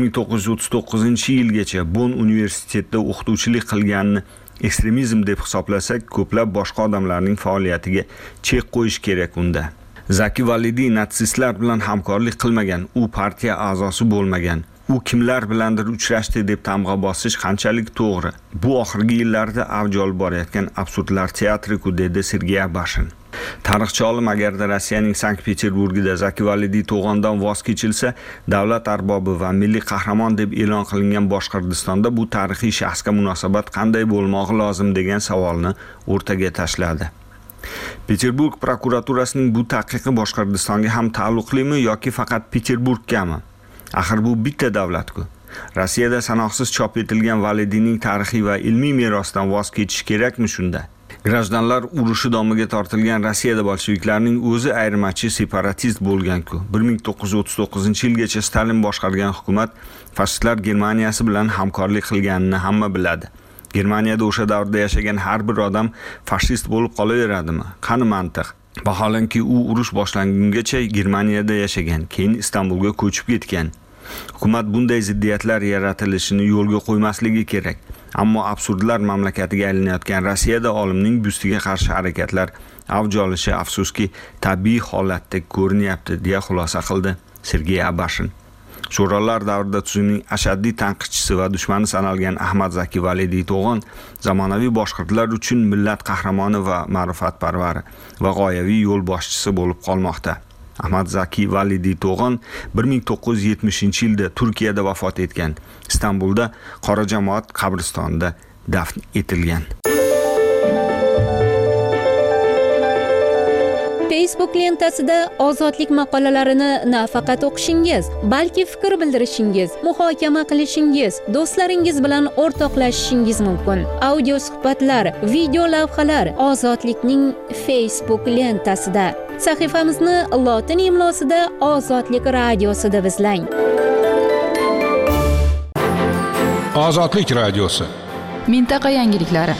1939-yilgacha Bonn universitetida o'qituvchilik qilganini ekstremizm deb hisoblasak, ko'plab boshqa odamlarning faoliyatiga chek qo'yish kerak unda. Zaki Validiy natsistlar bilan hamkorlik qilmagan, u partiya a'zosi bo'lmagan. U kimlar bilandir uchrashdi deb tamg'a bosish qanchalik to'g'ri? Bu oxirgi yillarda avj olib borayotgan absurdlar teatri-ku, dedi Sergey Abashin. Tarixchi olim agarda Rossiyaning Sankt-Peterburgida Zaki Validiy to'g'ondan voz kechilsa, davlat arbobi va milliy qahramon deb e'lon qilingan Boshqirdistonda bu tarixiy shaxsga munosabat qanday bo'lmog'i lozim degan savolni o'rtaga tashladi. Peterburg prokuraturasining bu taqiqi Boshqirdistonga ham taalluqlimi yoki faqat Peterburggami? Axir bu bitta davlat-ku. Rossiyada sanoqsiz chop etilgan Validiyning tarixiy va ilmiy merosidan voz kechish kerakmi shunda? Grajdanlar urushi domiga tortilgan Rossiyada bolsheviklarning o'zi ayirmachi separatist bo'lgan-ku. 1939-yilgacha Stalin boshqargan hukumat fashistlar Germaniyasi bilan hamkorlik qilganini hamma biladi. Germaniyada o'sha davrda yashagan har bir odam fashist bo'lib qolaveradimi? Qani mantiq? Vaholanki u urush boshlangungacha Germaniyada yashagan, keyin Istanbulga ko'chib ketgan. Hukumat bunday ziddiyatlar yaratilishini yo'lga qo'ymasligi kerak. Ammo absurdlar mamlakatiga aylanayotgan Rossiyada olimning byustiga qarshi harakatlar avj olishi afsuski tabiiy holatda ko'rinyapti, deya xulosa qildi Sergey Abashin. Sho'rolar davrida tuzumning ashaddiy tanqidchisi va dushmani sanalgan Ahmad Zaki Validiy to'g'on zamonaviy boshqirdlar uchun millat qahramoni va ma'rifatparvari va g'oyaviy yo'l boshchisi bo'lib qolmoqda. Ahmad Zaki Validiy to'g'on 1970-yilda Turkiyada vafot etgan. Istanbulda Qora jamoat qabristonida dafn etilgan. Facebook lentasida ozodlik maqolalarini nafaqat o'qishingiz, balki fikr bildirishingiz, muhokama qilishingiz, do'stlaringiz bilan o'rtoqlashishingiz mumkin. Audio suhbatlar, video lavhalar ozodlikning Facebook lentasida. Sahifamizni lotin imlosida Ozodlik radiosi deb izlang. Ozodlik radiosi. Mintaqa yangiliklari.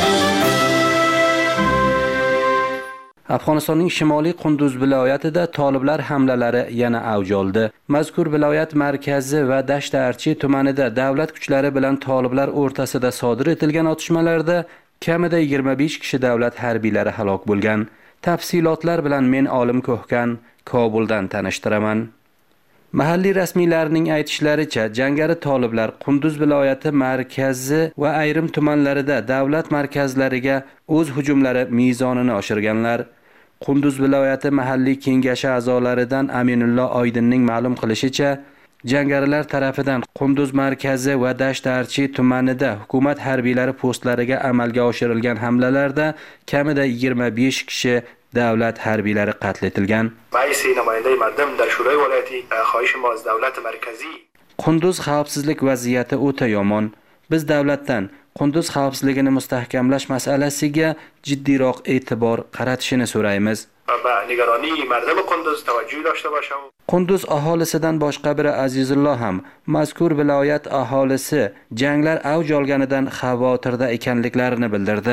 Afg'onistonning shimoliy Qunduz viloyatida toliblar hamlalari yana avj oldi. Mazkur viloyat markazi va Dashtarchi tumanida davlat kuchlari bilan toliblar o'rtasida sodir etilgan otishmalarda kamida 25 kishi davlat harbiylari halok bo'lgan. Tafsilotlar bilan men Olim Ko'hkan Kobuldan tanishtiraman. Mahalliy rasmiylarning aytishlaricha, jangari toliblar Qunduz viloyati markazi va ayrim tumanlarida davlat markazlariga o'z hujumlari mezonini oshirganlar. Qunduz viloyati mahalliy kengashi a'zolaridan Aminullo Oydinning ma'lum qilishicha, jangarilar tarafidan Qunduz markazi va Dashtarchi tumanida hukumat harbiylari postlariga amalga oshirilgan hamlalarda kamida 25 kishi davlat harbiylari qatl etilgan. Qunduz xavfsizlik vaziyati o'ta yomon. Biz davlatdan Qunduz xavfsizligini mustahkamlash masalasiga jiddiyroq e'tibor qaratishini so'raymiz. Qunduz aholisidan boshqa biri Azizullo ham mazkur viloyat aholisi janglar avj olganidan xavotirda ekanliklarini bildirdi.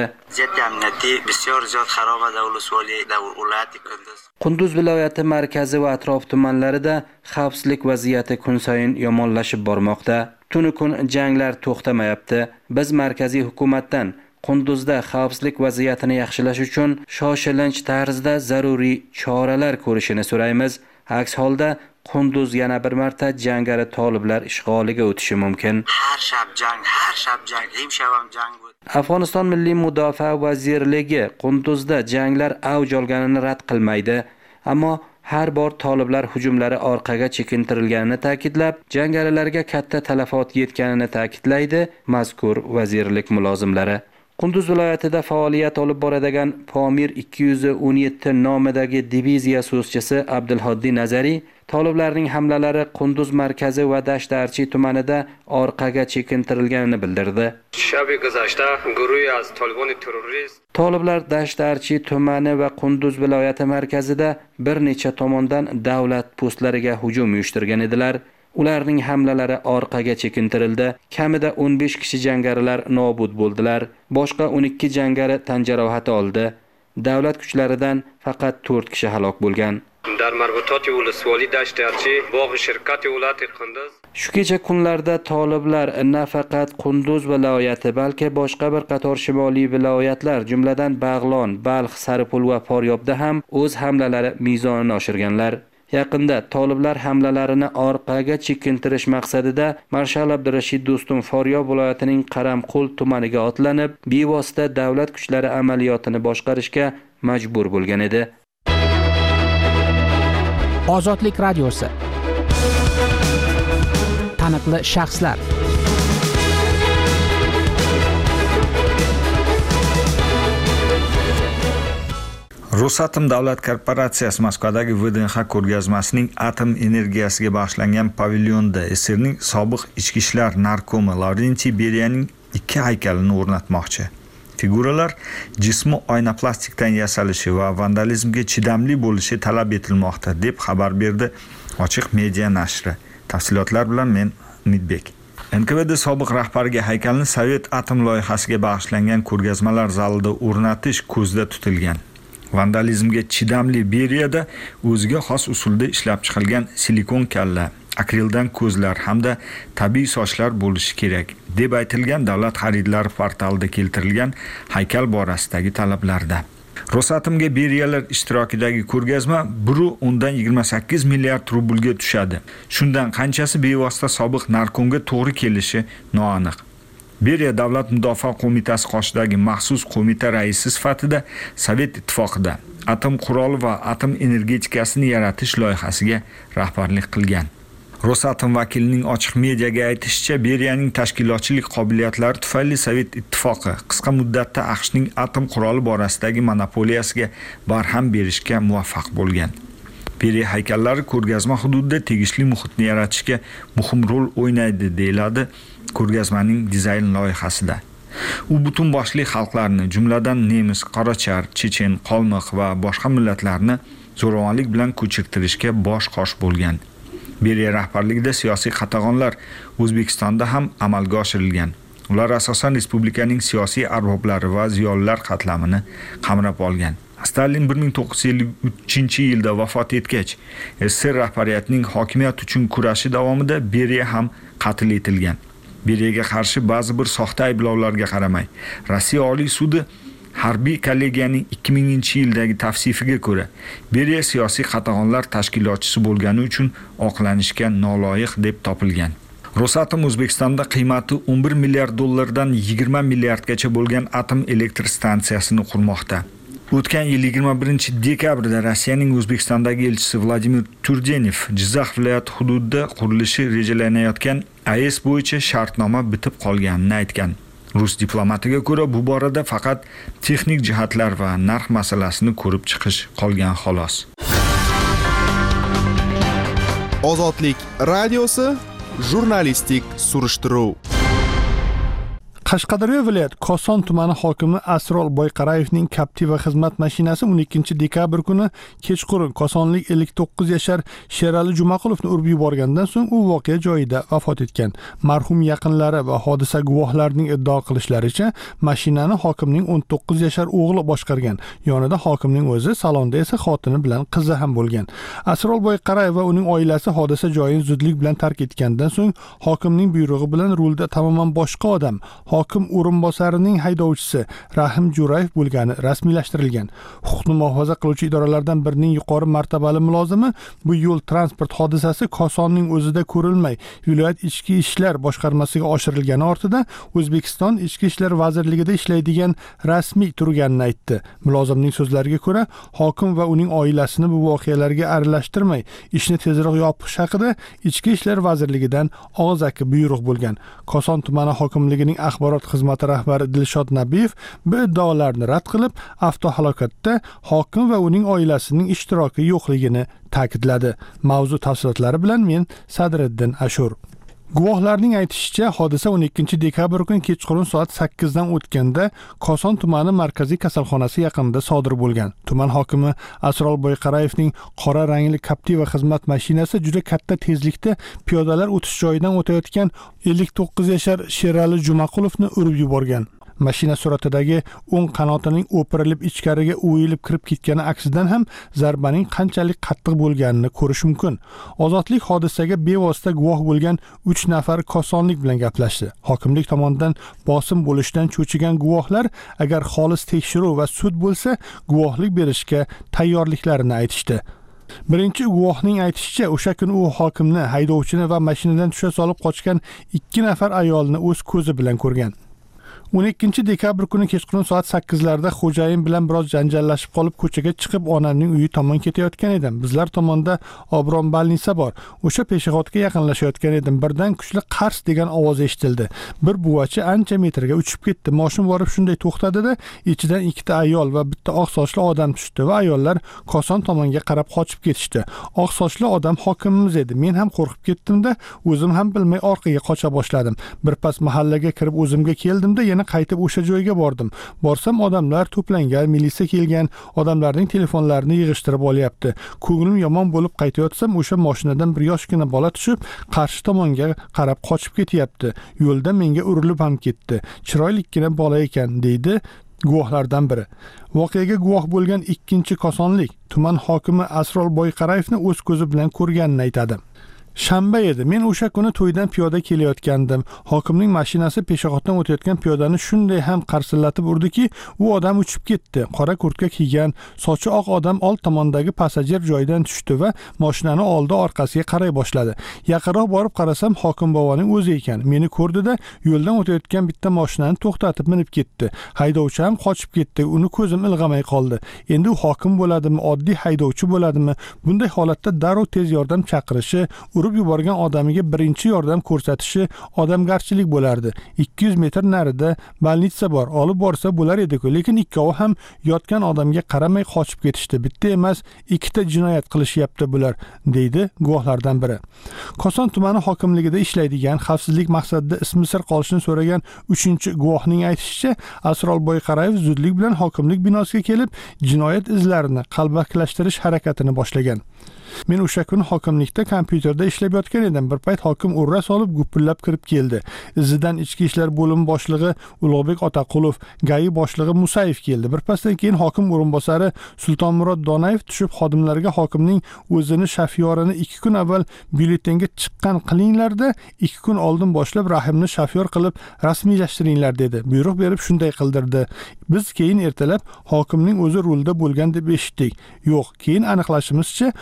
Qunduz viloyati markazi va atrof tumanlarida xavfsizlik vaziyati kun sayin yomonlashib bormoqda. Tuni kun janglar to'xtamayapti. Biz markaziy hukumatdan Qunduzda xavfsizlik vaziyatini yaxshilash uchun shoshilinch tarzda zaruriy choralar ko'rishini so'raymiz. Aks holda Qunduz yana bir marta jangari toliblar ishg'oliga o'tishi mumkin. Har shab jang, hemshavam jang. Afg'oniston Milliy mudofaa vazirligi Qunduzda janglar avj olganini rad qilmaydi, ammo har bor toliblar hujumlari orqaga chekintirilganini ta'kidlab, jangarilarga katta talafot yetganini ta'kidlaydi mazkur vazirlik mulozimlari. Qunduz viloyatida faoliyat olib boradigan Pomir 217 nomidagi diviziya so'zchisi Abdulhoddiy Nazariy toliblarning hamlalari Qunduz markazi va Dashtarchi tumanida orqaga chekintirilganini bildirdi. Toliblar Dashtarchi tumani va Qunduz viloyati markazida bir necha tomondan davlat postlariga hujum uyushtirgan edilar. Ularning hamlalari orqaga chekintirildi. Kamida 15 kishi jangarilar nobud bo'ldilar. Boshqa 12 jangari tan jarohati oldi. Davlat kuchlaridan faqat 4 kishi halok bo'lgan. Shu kecha kunlarda toliblar nafaqat Qunduz viloyati, balki boshqa bir qator shimoliy viloyatlar, jumladan Bag'lon, Balx, Saripul va Faryobda ham o'z hamlalari mezonini oshirganlar. Yaqinda toliblar hamlalarini orqaga chekintirish maqsadida Marshal Abdurashid Do'stum Faryob viloyatining Qaramqul tumaniga otlanib, bevosita davlat kuchlari amaliyotini boshqarishga majbur bo'lgan edi. Ozodlik radiosi. Taniqli shaxslar. Rosatom davlat korporatsiyasi Moskvadagi VDNX ko'rgazmasining atom energiyasiga bag'ishlangan pavilyonda SSRning sobiq ichki ishlar narkomi Lavrentiy Beriyaning 2 haykalini o'rnatmoqchi. Figuralar jismi oynaplastikdan yasalishi va vandalizmga chidamli bo'lishi talab etilmoqda deb xabar berdi Ochiq media nashri. Tafsilotlar bilan men Umidbek. NKVD sobiq rahbariga haykalni Sovet atom loyihasiga bag'ishlangan ko'rgazmalar zalida o'rnatish ko'zda tutilgan. Vandalizmga chidamli Beriyada o'ziga xos usulda ishlab chiqilgan silikon kalla, akrildan ko'zlar hamda tabiiy sochlar bo'lishi kerak deb aytilgan davlat xaridlari portalida keltirilgan haykal borasidagi talablarda. Rosatomga Beriyalar ishtirokidagi ko'rgazma 1.28 milliard rublga tushadi. Shundan qanchasi bevosita sobiq narkomga to'g'ri kelishi noaniq. Beriya Davlat mudofaa qo'mitasi qoshidagi maxsus qo'mita raisi sifatida Sovet ittifoqida atom quroli va atom energetikasini yaratish loyihasiga rahbarlik qilgan. Rosatom vakilining ochiq mediaga aytishicha, Beriyaning tashkilotchilik qobiliyatlari tufayli Sovet ittifoqi qisqa muddatda AQShning atom quroli borasidagi monopoliyasiga barham berishga muvaffaq bo'lgan. Beriya haykallari ko'rgazma hududida tegishli muhitni yaratishga muhim rol o'ynaydi deyiladi ko'rgazmaning dizayn loyihasida. U butun boshli xalqlarni, jumladan nemis, qorachar, chechen, qolmiq va boshqa millatlarni zo'ravonlik bilan ko'chirtirishga bosh-qosh bo'lgan. Beriya rahbarligida siyosiy qatag'onlar O'zbekistonda ham amalga oshirilgan. Ular asosan respublikaning siyosiy arboblari va ziyolilar qatlamini qamrab olgan. Stalin 1953-yilda vafot etgach, SSR rahbariyatining hokimiyat uchun kurashi davomida Beriya ham qatl etilgan. Beriyaga qarshi ba'zi bir soxta ayblovlarga qaramay, Rossiya Oliy sudi harbiy kollegiyaning 2000-yildagi tavsifiga ko'ra, Beriya siyosiy qatag'onlar tashkilotchisi bo'lgani uchun oqlanishga noloyiq deb topilgan. Rosatom O'zbekistonda qiymati 11 milliard dollardan 20 milliardgacha bo'lgan atom elektr stansiyasini qurmoqda. O'tgan yil 21-dekabrda Rossiyaning O'zbekistondagi elchisi Vladimir Turdenev Jizzax viloyati hududida qurilishi rejalanayotgan AES bo'yicha shartnoma bitib qolganini aytgan. Rus diplomatiga ko'ra, bu borada faqat texnik jihatlar va narx masalasini ko'rib chiqish qolgan xolos. Ozodlik radiosi jurnalistik surishtiruv. Qashqadaryo viloyat Koson tumani hokimi Asrol Boyqarayevning Captiva xizmat mashinasi 12 dekabr kuni kechqurun kosonlik 59 yashar Sherali Jumaqulovni urib yuborgandan so'ng u voqea joyida vafot etgan. Marhum yaqinlari va hodisa guvohlarining iddao qilishlaricha, mashinani hokimning 19 yashar o'g'li boshqargan. Yonida hokimning o'zi, salonda esa xotini bilan qizi ham bo'lgan. Asrol Boyqarayev va uning oilasi hodisa joyini zudlik bilan tark etgandan so'ng hokimning buyrug'i bilan rulda tamoman boshqa odam, hokim o'rinbosarining haydovchisi Rahim Jo'rayev bo'lgani rasmiylashtirilgan. Huquqni muhofaza qiluvchi idoralardan birining yuqori martabali mulozimi bu yo'l transport hodisasi Kosonning o'zida ko'rilmay, viloyat ichki ishlar boshqarmasiga oshirilgani ortida O'zbekiston Ichki ishlar vazirligida ishlaydigan rasmiy turganini aytdi. Mulozimning so'zlariga ko'ra, hokim va uning oilasini bu voqealarga aralashtirmay, ishni tezroq yopish haqida Ichki ishlar vazirligidan og'zaki buyruq bo'lgan. Koson tumani hokimligining axborot xizmati rahbari Dilshod Nabiyev bu iddaolarni rad qilib, avtohalokatda hokim va uning oilasining ishtiroki yo'qligini ta'kidladi. Mavzu tafsilotlari bilan men Sadriddin Ashur. Guvohlarning aytishicha, hodisa 12 dekabr kuni kechqurun soat 8 dan o'tganda Koson tumani markaziy kasalxonasi yaqinida sodir bo'lgan. Tuman hokimi Asrol Boyqarayevning qora rangli Captiva xizmat mashinasi juda katta tezlikda piyodalar o'tish joyidan o'tayotgan 59 yashar Sherali Jumaqulovni urib yuborgan. Mashina suratidagi o'ng qanotining o'pirilib ichkariga o'yilib kirib ketgani aksidan ham zarbaning qanchalik qattiq bo'lganini ko'rish mumkin. Ozodlik hodisaga bevosita guvoh bo'lgan 3 nafar kosonlik bilan gaplashdi. Hokimlik tomonidan bosim bo'lishidan cho'chigan guvohlar agar xolis tekshiruv va sud bo'lsa, guvohlik berishga tayyorliklarini aytishdi. Birinchi guvohning aytishicha, o'sha kuni u hokimni, haydovchini va mashinadan tusha solib qochgan 2 nafar ayolni o'z ko'zi bilan ko'rgan. 12 dekabr kuni kechqurun soat 8 larda xo'jayin bilan biroz janjallashib qolib ko'chaga chiqib onamning uyi tomon ketayotgan edim. Bizlar tomonda Obron balnisa bor. O'sha peshixotga yaqinlashayotgan edim. Birdan kuchli qars degan ovoz eshitildi. Bir buvachi ancha metrga uchib ketdi. Mashina borib shunday to'xtadi-da, ichidan 2 ta ayol va bitta oq sochli odam tushdi va ayollar Koson tomonga qarab qochib ketishdi. Oq sochli odam hokimimiz edi. Men ham qo'rqib ketdim-da, o'zim ham bilmay orqaga qocha boshladim. Birpas mahallaga kirib o'zimga keldim-da, yana qaytib o'sha joyga bordim. Borsam odamlar to'plangan, militsiya kelgan, odamlarning telefonlarini yig'ishtirib olyapti. Ko'nglim yomon bo'lib qaytayotsam, o'sha mashinadan bir yoshgina bola tushib, qarshi tomonga qarab qochib ketyapti. Yo'lda menga urilib ham ketdi. Chiroylikkina bola ekan, deydi guvohlardan biri. Voqeaga guvoh bo'lgan ikkinchi kosonlik tuman hokimi Asrol Boyqarayevni o'z ko'zi bilan ko'rganini aytadi. Shanba edi. Men o'sha kuni to'ydan piyoda kelayotgandim. Hokimning mashinasi peshixotdan o'tayotgan piyodani shunday ham qarsillatib urdiki, u odam uchib ketdi. Qora kurtka kiygan, sochi oq odam old tomondagi passajir joyidan tushdi va mashinani oldi orqasiga qaray boshladi. Yaqinroq borib qarasam, hokim boboning o'zi ekan. Meni ko'rdi-da, yo'ldan o'tayotgan bitta mashinani to'xtatib minib ketdi. Haydovchi ham qochib ketdi. Uni ko'zim ilg'amay qoldi. Endi u hokim bo'ladimi, oddiy haydovchi bo'ladimi? Bunday holatda darrov tez yordam chaqirishi, urib yuborgan odamiga birinchi yordam ko'rsatishi odamgarchilik bo'lardi. 200 metr narida balnitsa bor, olib borsa bo'lar edi-ku, lekin ikkovi ham yotgan odamga qaramay qochib ketishdi. Bitta emas, 2 ta jinoyat qilishyapti bular, deydi guvohlardan biri. Koson tumani hokimligida ishlaydigan, xavfsizlik maqsadida ismi sir qolishini so'ragan 3-chi guvohning aytishicha, Asrol Boyqarayev zudlik bilan hokimlik binosiga kelib, jinoyat izlarini qalbakilashtirish harakatini boshlagan. Men o'sha kuni hokimlikda kompyuterda ishlab yotgan edim. Bir payt hokim urra solib gupillab kirib keldi. Izidan ichki ishlar bo'limi boshlig'i Ulug'bek Otaqulov, GAI boshlig'i Musayev keldi. Bir pasdan keyin hokim o'rinbosari Sultonmurod Donayev tushib xodimlarga hokimning o'zini shafyorini 2 kun avval byulletenga chiqqan qilinglarda, 2 kun oldin boshlab Rahimni shafyor qilib rasmiylashtiringlar dedi. Buyruq berib shunday qildirdi. Biz keyin ertalab hokimning o'zi rulda bo'lgan deb eshitdik. Yo'q, keyin aniqlashimizcha 19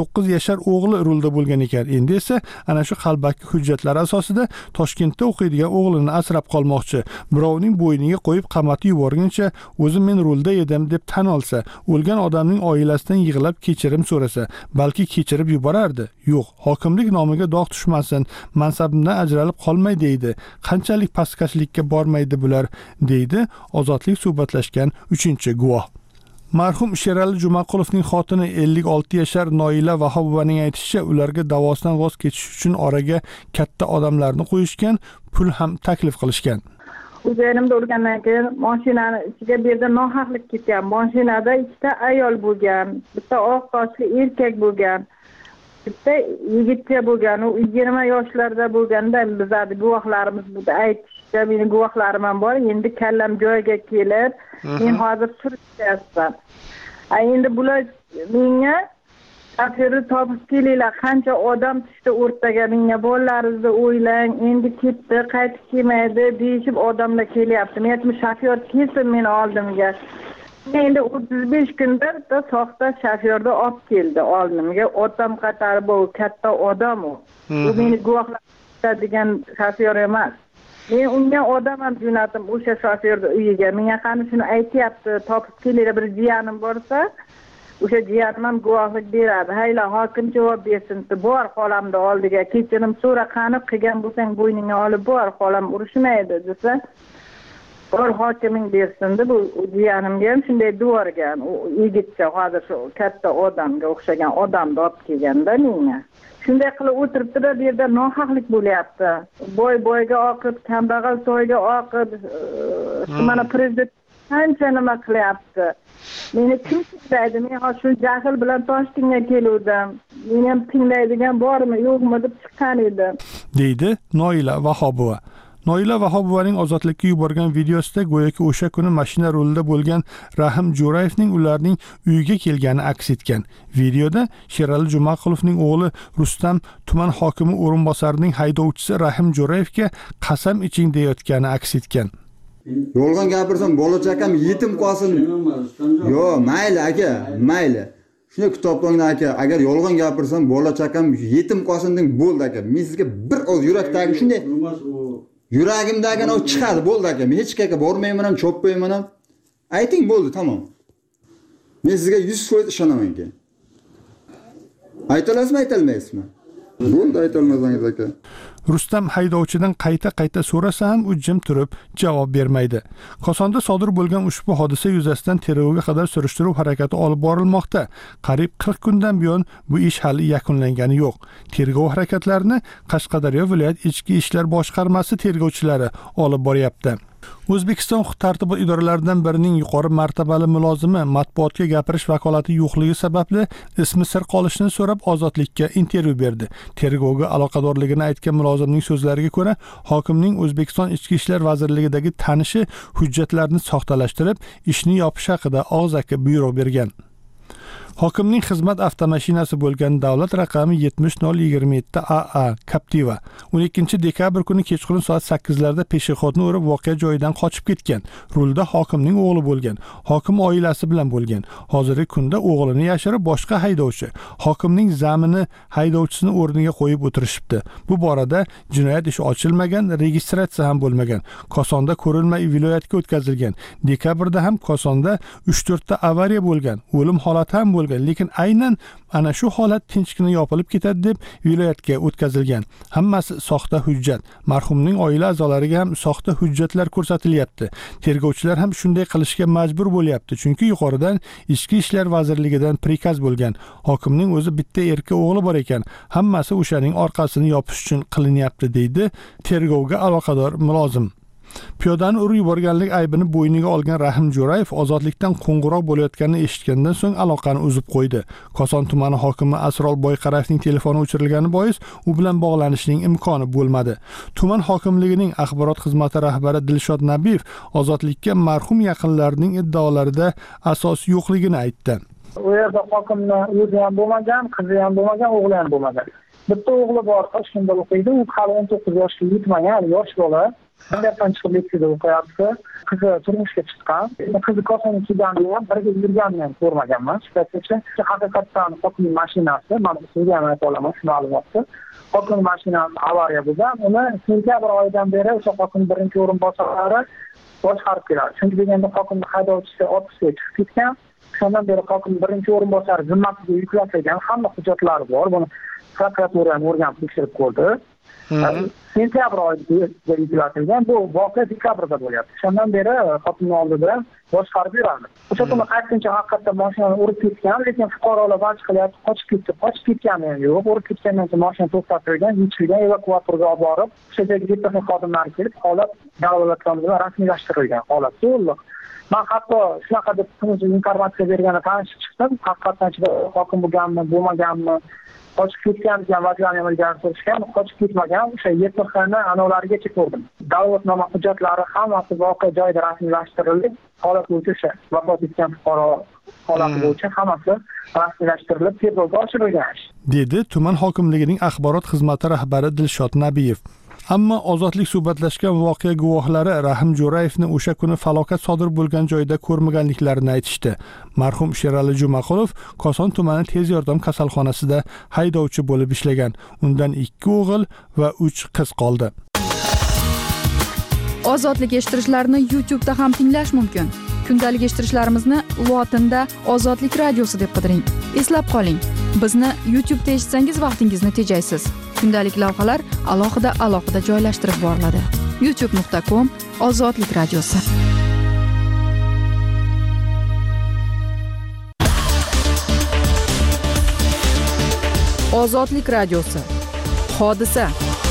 9 yashar o'g'li rulda bo'lgan ekan. Endi esa ana shu qalbaki hujjatlar asosida Toshkentda o'qiydigan o'g'lini asrab qolmoqchi. Birovning bo'yniga qo'yib qamatib yuborguncha o'zi men rulda edim deb tan olsa, o'lgan odamning oilasidan yig'lab kechirim so'rasa, balki kechirib yuborardi. Yo'q, hokimlik nomiga dog' tushmasin, mansabimdan ajralib qolmay deydi. Qanchalik pastkashlikka bormaydi bular, deydi Ozodlik suhbatlashgan 3-guvoh. Marhum Sherali Jumaqulovning xotini 56 yashar Noila Vahobovaning aytishicha, ularga davosidan voz kechish uchun oraga katta odamlarni qo'yishgan, pul ham taklif qilishgan. O'zimda o'rgangan keyin mashinani ichiga bir yerda nohaqlik ketgan. Mashinada ikkita ayol bo'lgan, bitta oq sochli erkak bo'lgan, bitta yigitcha bo'lgan. U 20 yoshlarda bo'lganda bizning guvohlarimiz burada aytishdi. Mening guvohlarim ham bor. Endi kallam joyiga kelib, men hozir surishyapman. Endi bular menga Aferi topib kelinglar, qancha odam tushdi o'rtaga, menga bolalaringizni o'ylang, endi ketdi, qaytib kelmaydi deyishib odamlar kelyapti. Men aytdim, shofyor kelsin meni oldimga. Endi 35 kunda soxta shofyorni olib keldi oldimga. Otam qatori bu katta odam u. U meni guvohlaydigan shofyor emas. Men unga odam ham jo'natdim o'sha shofyorni uyiga. Menga qani shuni aytayapti, topib kelinglar, bir jiyanim borsa, o'sha jiyanim ham guvohlik beradi. Hayla hokim javob bersin. Bor xolamni oldiga kechirim so'ra, qani qilgan bo'lsang bo'yningga olib bor, xolam urushmaydi desa, bor hokiming bersin deb bu jiyanimga ham shunday duvorgan. U yigitcha hozir shu katta odamga o'xshagan odamni olib kelganda menga. Shunday qilib o'tiribdi-da, bu yerda nohaqlik bo'lyapti. Boy-boyga oqib, kambag'al soyga oqib, mana prezident qancha nima qilyapti. Meni kim tinglaydi? Men hozir shu jahl bilan Toshkentga keluvdim. Meni ham tinglaydigan bormi, yo'qmi deb chiqqan edim, deydi Noila Vahobova. Noila Vahobovaning ozodlikka yuborgan videosida go'yoki o'sha kuni mashina rulida bo'lgan Rahim Jo'rayevning ularning uyiga kelgani aks etgan. Videoda Sherali Jumaqulovning o'g'li Rustam tuman hokimi o'rinbosarining haydovchisi Rahim Jo'rayevga qasam iching deyotgani aks etgan. Yolg'on gapirsam bola chaqam yetim qolsin. Yo, mayli aka, mayli. Shuni kitobdan aka, agar yolg'on gapirsam bola chaqam yetim qolsin deng bo'ldi aka. Men sizga bir oz yurakdagi shunday yuragimdagi o chiqadi bo'ldi aka. Men hech qayerga bormayman ham, chopmayman ham. Ayting bo'ldi, tamom. Men sizga 100% ishonaman aka. Aytalasizmi, aytolmaysizmi? Bo'ldi, aytolmasangiz aka. Rustam haydovchidan qayta so'rasa ham u jim turib javob bermaydi. Kosonda sodir bo'lgan ushbu hodisa yuzasidan tergovga qadar surishtiruv harakati olib borilmoqda. Qariyb 40 kundan buyon bu ish hali yakunlangani yo'q. Tergov harakatlarini Qashqadaryo viloyat ichki ishlar boshqarmasi tergovchilari olib boryapti. O'zbekiston huquq-tartibot idoralaridan birining yuqori martabali mulozimi matbuotga gapirish vakolati yo'qligi sababli ismi sir qolishini so'rab ozodlikka intervyu berdi. Tergovga aloqadorligini aytgan mulozimning so'zlariga ko'ra, hokimning O'zbekiston Ichki ishlar vazirligidagi tanishi hujjatlarni soxtalashtirib, ishni yopish haqida og'zaki buyruq bergan. Hokimning xizmat avtomashinasi bo'lgan davlat raqami 70027 AA Captiva 12-dekabr kuni kechqurun soat 8larda peshixodni urib voqea joyidan qochib ketgan. Rulda hokimning o'g'li bo'lgan. Hokim oilasi bilan bo'lgan. Hozirgi kunda o'g'lini yashirib boshqa haydovchi hokimning zamini haydovchisini o'rniga qo'yib o'tirishibdi. Bu borada jinoyat ishi ochilmagan, registratsiya ham bo'lmagan. Kosonda ko'rilmay viloyatga o'tkazilgan. Dekabrda ham Kosonda 3-4 ta avariya bo'lgan. O'lim holati ham bo'lgan, lekin aynan ana shu holat tinchgina yopilib ketadi deb viloyatga o'tkazilgan. Hammasi soxta hujjat. Marhumning oila a'zolariga ham soxta hujjatlar ko'rsatilyapti. Tergovchilar ham shunday qilishga majbur bo'lyapti, chunki yuqoridan Ichki ishlar vazirligidan prikaz bo'lgan. Hokimning o'zi bitta erkak o'g'li bor ekan. Hammasi o'shaning orqasini yopish uchun qilinyapti, deydi tergovga aloqador mulozim. Piyodani urib yuborganlik aybini bo'yniga olgan Rahim Jo'rayev ozodlikdan qo'ng'iroq bo'layotganini eshitgandan so'ng aloqani uzib qo'ydi. Koson tumani hokimi Asrol Boyqarayevning telefoni o'chirilgani bois u bilan bog'lanishning imkoni bo'lmadi. Tuman hokimligining axborot xizmati rahbari Dilshod Nabiyev ozodlikka marhum yaqinlarining iddaolarida asos yo'qligini aytdi. U yerda hokimning o'zi ham bo'lmagan, qizi ham bo'lmagan, o'g'li ham bo'lmagan. Bitta o'g'li bor, Toshkentda o'qiydi, u hali 19 yoshga yetmagan, yosh bola. Bundan chiqib litseyda o'qiyapti. Qizi turmushga chiqqan. Qizi kosani kiyganini ham birga yurganini ham ko'rmaganman. Shikayatchi haqiqatdan hokimning mashinasi, mana sizga ham ayta olaman shu ma'lumotni. Hokim mashinasi avariya bo'lgan. Uni sentyabr oyidan beri o'sha hokim birinchi o'rinbosarlari boshqarib keladi. Chunki deganda hokimning haydovchisi otishga chiqib ketgan. Shundan beri hokim birinchi o'rinbosari zimmasiga yuklatilgan hamma hujjatlari bor. Buni prokuratura ham o'rganib tekshirib ko'rdi. Sentyabr oyida yuklatilgan. Bu voqea dekabrda bo'lyapti. Shundan beri hokimning oldida boshqarib yuradi. O'sha kuni qaytguncha haqiqatda mashinani urib ketgan, lekin fuqarolar vaj qilyapti, qochib ketdi. Qochib ketgani ham yo'q. Urib ketgandan keyin mashina to'xtatib qo'ygan, yechilgan, evakuatorga olib borib, o'sha yerga texnik xodimlar kelib, holat dalolatnomasi bilan rasmiylashtirilgan holat to'liq. Men hatto shunaqa deb informatsiya bergani tanishib chiqdim. Haqiqatdan ichida hokim bo'lganmi, bo'lmaganmi, qochib ketgan degan vaziyatni amalga oshirishgan, qochib ketmagan, o'sha YTXni anavlarigacha ko'rdim. Dalolatnoma hujjatlari hammasi voqea joyida rasmiylashtirildi. Holat bo'yicha o'sha vafot etgan fuqaro holati bo'yicha hammasi rasmiylashtirilib, tergovga oshirilgan. Dedi tuman hokimligining axborot xizmati rahbari Dilshod Nabiyev. Ammo ozodlik suhbatlashgan voqea guvohlari Rahim Jo'rayevni o'sha kuni falokat sodir bo'lgan joyda ko'rmaganliklarini aytishdi. Marhum Sherali Jumaqulov Koson tumani tez yordam kasalxonasida haydovchi bo'lib ishlagan. Undan 2 o'g'il va 3 qiz qoldi. Ozodlik eshittirishlarni YouTube'da ham tinglash mumkin. Kundalik eshittirishlarimizni lotinda Ozodlik radiosi deb qidiring. Eslab qoling, bizni YouTube'da eshitsangiz vaqtingizni tejaysiz. Kundalik lavhalar alohida joylashtirib boriladi. youtube.com Ozodlik radiosi. Ozodlik radiosi. Hodisa.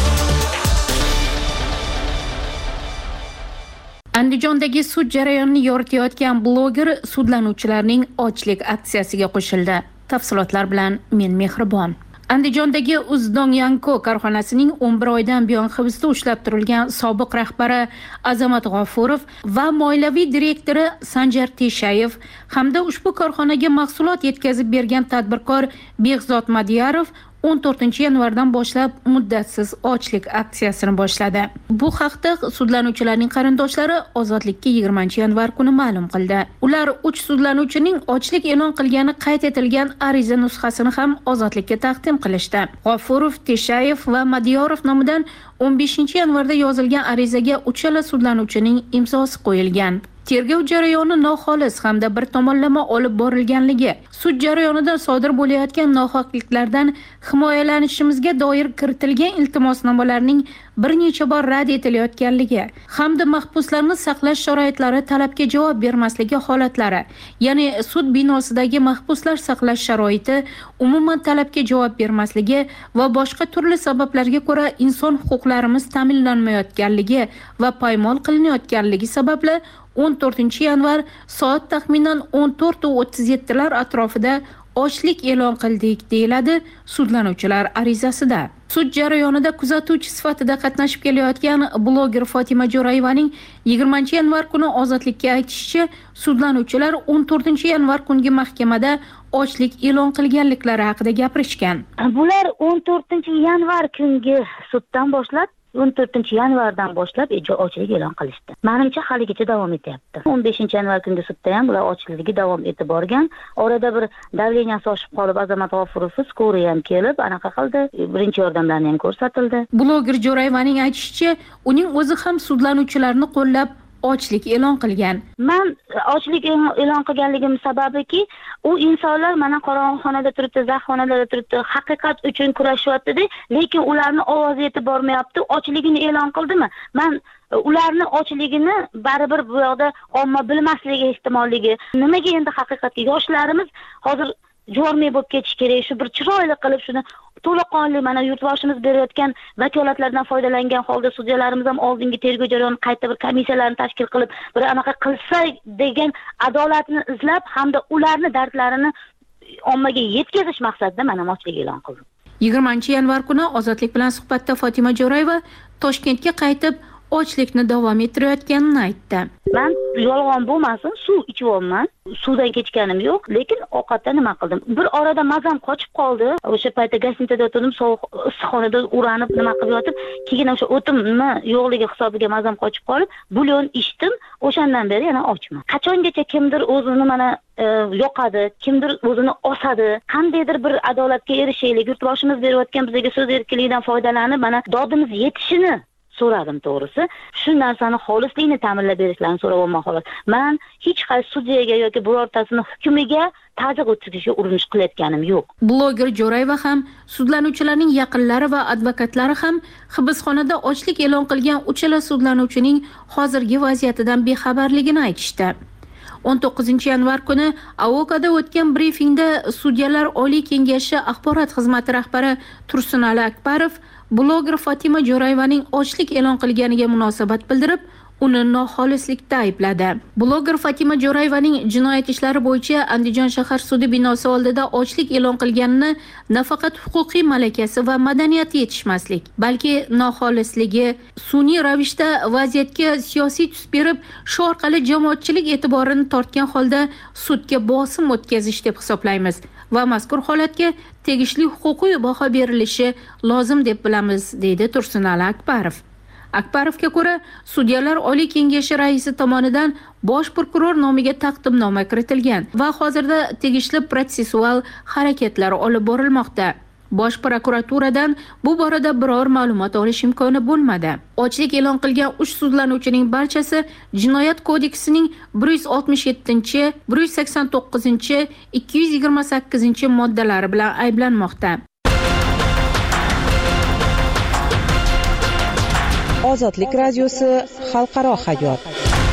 Andijondagi sud jarayonini yoritayotgan bloger sudlanuvchilarning ochlik aksiyasiga qo'shildi. Tafsilotlar bilan men Mehribon. Andijondagi Uzdonyanko korxonasining 11 oydan buyon hibsda ushlab turilgan sobiq rahbari Azamat G'ofurov va moliyaviy direktori Sanjar Teshayev hamda ushbu korxonaga mahsulot yetkazib bergan tadbirkor Behzod Madiyarov 14-yanvardan boshlab muddatsiz ochlik aksiyasini boshladi. Bu haqda sudlanuvchilarning qarindoshlari Ozodlikka 20-yanvar kuni ma'lum qildi. Ular 3 sudlanuvchining ochlik e'lon qilgani qayd etilgan ariza nusxasini ham Ozodlikka taqdim qilishdi. G'ofurov, Teshayev va Madiyorov nomidan 15-yanvarda yozilgan arizaga uchala sudlanuvchining imzosi qo'yilgan. Tergov jarayoni noxolis hamda bir tomonlama olib borilganligi, sud jarayonida sodir bo'layotgan nohaqliklardan himoyalanishimizga doir kiritilgan iltimosnomalarning bir necha bor rad etilayotganligi hamda mahbuslarni saqlash sharoitlari talabga javob bermasligi holatlari, ya'ni sud binosidagi mahbuslar saqlash sharoiti umuman talabga javob bermasligi va boshqa turli sabablarga ko'ra inson huquqlarimiz ta'minlanmayotganligi va poymol qilinayotganligi sababli 14-yanvar soat taxminan 14:37 atrofida ochlik e'lon qildik, deyiladi sudlanuvchilar arizasida. Sud jarayonida kuzatuvchi sifatida qatnashib kelayotgan bloger Fotima Jo'rayevaning 20-yanvar kuni Ozodlikka aytishicha, sudlanuvchilar 14-yanvar kungi mahkamada ochlik e'lon qilganliklari haqida gapirishgan. Bular 14-yanvar kungi suddan boshlab 14-yanvardan boshlab ochlik e'lon qilishdi. Menimcha haligacha davom etyapti. 15-yanvar kungi sudda ham bular ochlikligi davom etib borgan. Orada bir davleniyasi oshib qolib Azamat G'ofurov skoriy ham kelib, anaqa qildi. Birinchi yordamlarni ham ko'rsatildi. Bloger Jo'rayevaning aytishicha, uning o'zi ham sudlanuvchilarni qo'llab ochlik e'lon qilgan. Men ochlik e'lon qilganligim sababiki, u insonlar mana qorong'uxonada turibdi, zaxxonada turibdi, haqiqat uchun kurashyapti, lekin ularni ovozi yetib bormayapti. Ochligini e'lon qildimi? Men ularni ochligini baribir bu yoqda omma bilmasligi ehtimolligi. Nimaga endi haqiqatga yoshlarimiz hozir javomiy bo'lib ketish kerak. Shu bir chiroyli qilib shuni to'laqonli mana yurtboshimiz berayotgan vakolatlardan foydalangan holda sudyalarimiz ham oldingi tergov jarayoni qayta bir komissiyalarni tashkil qilib, bir anaqa qilsa degan adolatni izlab hamda ularni dardlarini ommaga yetkazish maqsadida mana ochlik e'lon qildim. 20-yanvar kuni Ozodlik bilan suhbatda Fotima Jo'rayeva Toshkentga qaytib ochlikni davom ettirayotganini aytdi. Men yolg'on bo'lmasin, suv ichyapman. Suvdan kechganim yo'q, lekin ovqatda nima qildim? Bir orada mazam qochib qoldi. O'sha paytda gastinitada o'tirdim, sovuq issiqxonada uranib nima qilib yotib, keyin o'sha o'timni yo'qligi hisobiga mazam qochib qolib, bulyon ichdim. O'shandan beri yana ochman. Qachongacha kimdir o'zini mana yoqadi, kimdir o'zini osadi, qandaydir bir adolatga erishaylik, yurtboshimiz berayotgan bizga so'z erkinligidan foydalanib, mana dodimiz yetishini so'radim to'g'risi. Shu narsani xolislikni ta'minlab berishlarini so'rayapman xolos. Men hech qaysi sudyaga yoki birortasini hukmiga ta'ziq o'tkazishga urinish qilayotganim yo'q. Bloger Jo'rayeva ham, sudlanuvchilarning yaqinlari va advokatlari ham hibsxonada ochlik e'lon qilgan uchala sudlanuvchining hozirgi vaziyatidan bexabarligini aytishdi. 19 yanvar kuni Avokada o'tgan brifingda Sudyalar Oliy kengashi axborot xizmati rahbari Tursunali Akbarov bloger Fatima Jo'rayevaning ochlik e'lon qilganiga munosabat bildirib, uni noxolislikda aybladi. Bloger Fatima Jo'rayevaning jinoyat ishlari bo'yicha Andijon shahar sudi binosi oldida ochlik e'lon qilganini nafaqat huquqiy malakasi va madaniyati yetishmaslik, balki noxolisligi, sun'iy ravishda vaziyatga siyosiy tus berib, shu orqali jamoatchilik e'tiborini tortgan holda sudga bosim o'tkazish deb hisoblaymiz va mazkur holatga tegishli huquqiy baho berilishi lozim deb bilamiz, deydi Tursunali Akbarov. Akbarovga ko'ra, Sudyalar Oliy kengashi raisi tomonidan bosh prokuror nomiga taqdimnoma kiritilgan va hozirda tegishli protsessual harakatlar olib borilmoqda. Bosh prokuraturadan bu borada biror ma'lumot olish imkoni bo'lmadi. Ochlik e'lon qilgan 3 sudlanuvchining barchasi Jinoyat kodeksining 167, 189, 228 moddalari bilan ayblanmoqda. Ozodlik radiosi xalqaro hayot.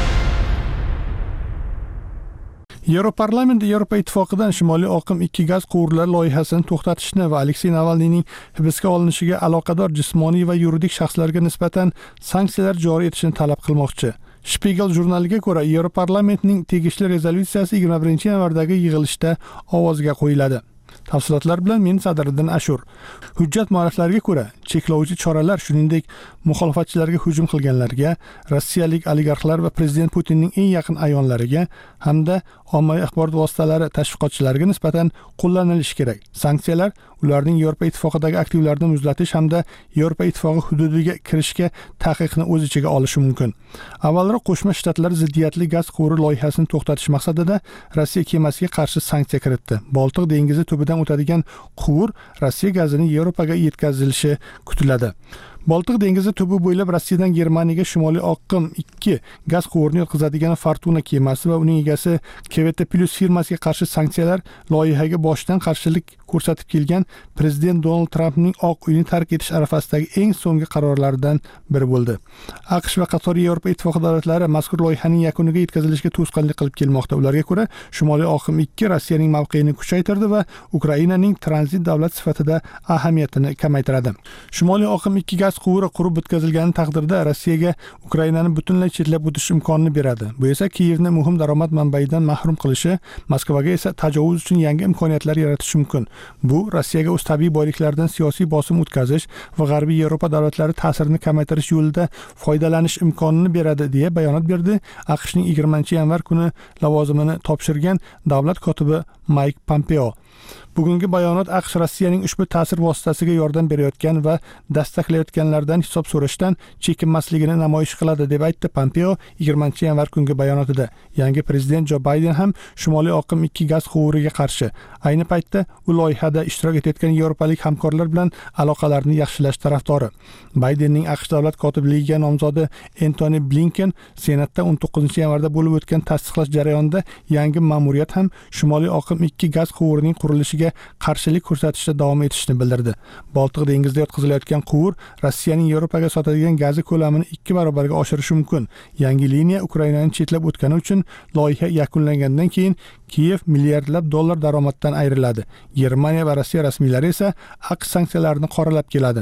Yevroparlament Yevropa ittifoqidan Shimoliy oqim 2 gaz quvurlari loyihasini to'xtatishni va Aleksey Navalniyning hibsga olinishiga aloqador jismoniy va yuridik shaxslarga nisbatan sanksiyalar joriy etishni talab qilmoqchi. Spiegel jurnaliga ko'ra, Yevroparlamentning tegishli rezolyutsiyasi 21 yanvardagi yig'ilishda ovozga qo'yiladi. Tafsilotlar bilan men Sadriddin Ashur. Hujjat mualliflariga ko'ra, cheklovchi choralar shuningdek muxolifatchilarga hujum qilganlarga, rossiyalik oligarxlar va prezident Putinning eng yaqin a'yonlariga hamda ommaviy axborot vositalari tashviqotchilariga nisbatan qo'llanilishi kerak. Sanksiyalar ularning Yevropa ittifoqidagi aktivlarini muzlatish hamda Yevropa ittifoqi hududiga kirishga taqiqni o'z ichiga olishi mumkin. Avvalroq Qo'shma Shtatlar ziddiyatli gaz quvuri loyihasini to'xtatish maqsadida Rossiya kemasiga qarshi sanksiya kiritdi. Boltiq dengizi tubidan o'tadigan quvur Rossiya gazini Yevropaga yetkazilishi kutiladi. Boltiq dengizi tubi bo'ylab Rossiyadan Germaniyaga Shimoliy oqim 2 gaz quvurini yetkazadigan Fortuna kemasi va uning egasi KVT Plus firmasiga qarshi sanksiyalar loyihaga boshdan qarshilik ko'rsatib kelgan prezident Donald Trampning Oq uyni tark etish arafasidagi eng so'nggi qarorlaridan biri bo'ldi. AQSh va qator Yevropa ittifoqi davlatlari mazkur loyihaning yakuniga yetkazilishiga to'sqinlik qilib kelmoqda. Ularga ko'ra, Shimoliy oqim 2 Rossiyaning mavqeini kuchaytirdi va Ukrainaning tranzit davlat sifatida ahamiyatini kamaytiradi. Shimoliy oqim 2 gaz quvuri qurib bitkazilgani taqdirda Rossiyaga Ukrainani butunlay chetlab o'tish imkonini beradi. Bu esa Kiyevni muhim daromad manbaidan mahrum qilishi, Moskvaga esa tajovuz uchun yangi imkoniyatlar yaratishi mumkin. Bu Rossiyaga o'z tabiiy boyliklaridan siyosiy bosim o'tkazish va G'arbiy Yevropa davlatlari ta'sirini kamaytirish yo'lida foydalanish imkonini beradi, deya bayonot berdi AQShning 20-yanvar kuni lavozimini topshirgan davlat kotibi Mike Pompeo. Bugungi bayonot AQSh Rossiyaning ushbu ta'sir vositasiga yordam berayotgan va dastaklayotganlardan hisob so'rashdan chekinmasligini namoyish qiladi, deb aytdi Pompeo 20-yanvar kungi bayonotida. Yangi prezident Jo Bayden ham Shimoliy oqim 2 gaz quvuriga qarshi. Ayni paytda u loyihada ishtirok etayotgan yevropalik hamkorlar bilan aloqalarni yaxshilash tarafdori. Baydenning AQSh davlat kotibligiga nomzodi Antony Blinken Senatda 19-yanvarda bo'lib o'tgan tasdiqlash jarayonida yangi ma'muriyat ham Shimoliy oqim 2 gaz quvurining qurilishiga qarshilik ko'rsatishda davom etishini bildirdi. Boltiq dengizida yotqizilayotgan quvur Rossiyaning Yevropaga sotadigan gazi ko'lamini 2 barobarga oshirishi mumkin. Yangi liniya Ukrainani chetlab o'tgani uchun loyiha yakunlangandan keyin Kiyev milliardlab dollar daromaddan ayriladi. Germaniya va Rossiya rasmiylari esa AQSh sanksiyalarini qoralab keladi.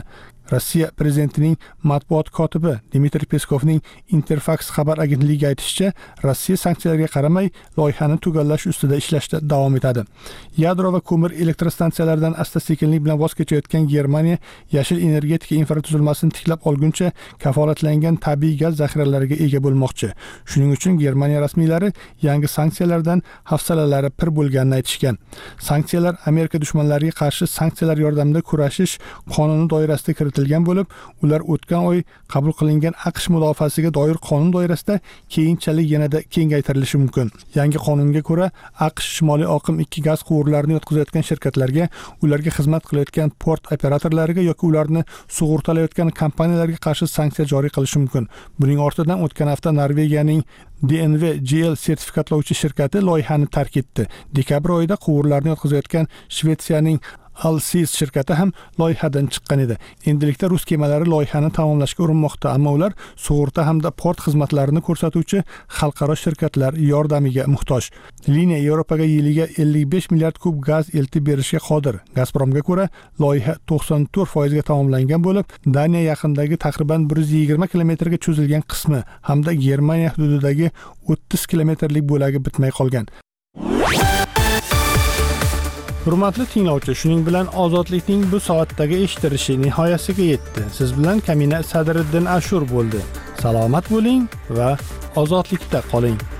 Rossiya prezidentining matbuot kotibi Dmitriy Peskovning Interfax xabar agentligiga aytishicha, Rossiya sanksiyalarga qaramay loyihani tugallash ustida ishlashda davom etadi. Yadro va ko'mir elektrostansiyalaridan asta-sekinlik bilan voz kechayotgan Germaniya yashil energetika infratuzilmasini tiklab olguncha kafolatlangan tabiiy gaz zaxiralariga ega bo'lmoqchi. Shuning uchun Germaniya rasmiylari yangi sanksiyalardan hafsalalari pir bo'lganini aytishgan. Sanksiyalar Amerika dushmanlariga qarshi sanksiyalar yordamida kurashish qonuni doirasida kiritilgan bo'lib, ular o'tgan oy qabul qilingan AQSh mudofaasiga doir qonun doirasida keyinchalik yanada kengaytirilishi mumkin. Yangi qonunga ko'ra, AQSh Shimoliy oqim 2 gaz quvurlarini yotqizayotgan shirkatlarga, ularga xizmat qilayotgan port operatorlariga yoki ularni sug'urtalayotgan kompaniyalarga qarshi sanksiya joriy qilishi mumkin. Buning ortidan o'tgan hafta Norvegiyaning DNV GL sertifikatlovchi shirkati loyihani tark etdi. Dekabr oyida quvurlarni yotqizayotgan Shvetsiyaning Alsis shirkati ham loyihadan chiqqan edi. Endilikda rus kemalari loyihani tamomlashga urinmoqda, ammo ular sug'urta hamda port xizmatlarini ko'rsatuvchi xalqaro shirkatlar yordamiga muhtoj. Liniya Yevropaga yiliga 55 milliard kub gaz eltib berishga qodir. Gazpromga ko'ra, loyiha 94% ga tamomlangan bo'lib, Daniya yaqinidagi taqriban 120 kilometrga cho'zilgan qismi hamda Germaniya hududidagi 30 kilometrlik bo'lagi bitmay qolgan. Hurmatli tinglovchi, shuning bilan ozodlikning bu soatdagi eshitirishi nihoyasiga yetdi. Siz bilan Kamina Sadriddin Ashur bo'ldi. Salomat bo'ling va ozodlikda qoling.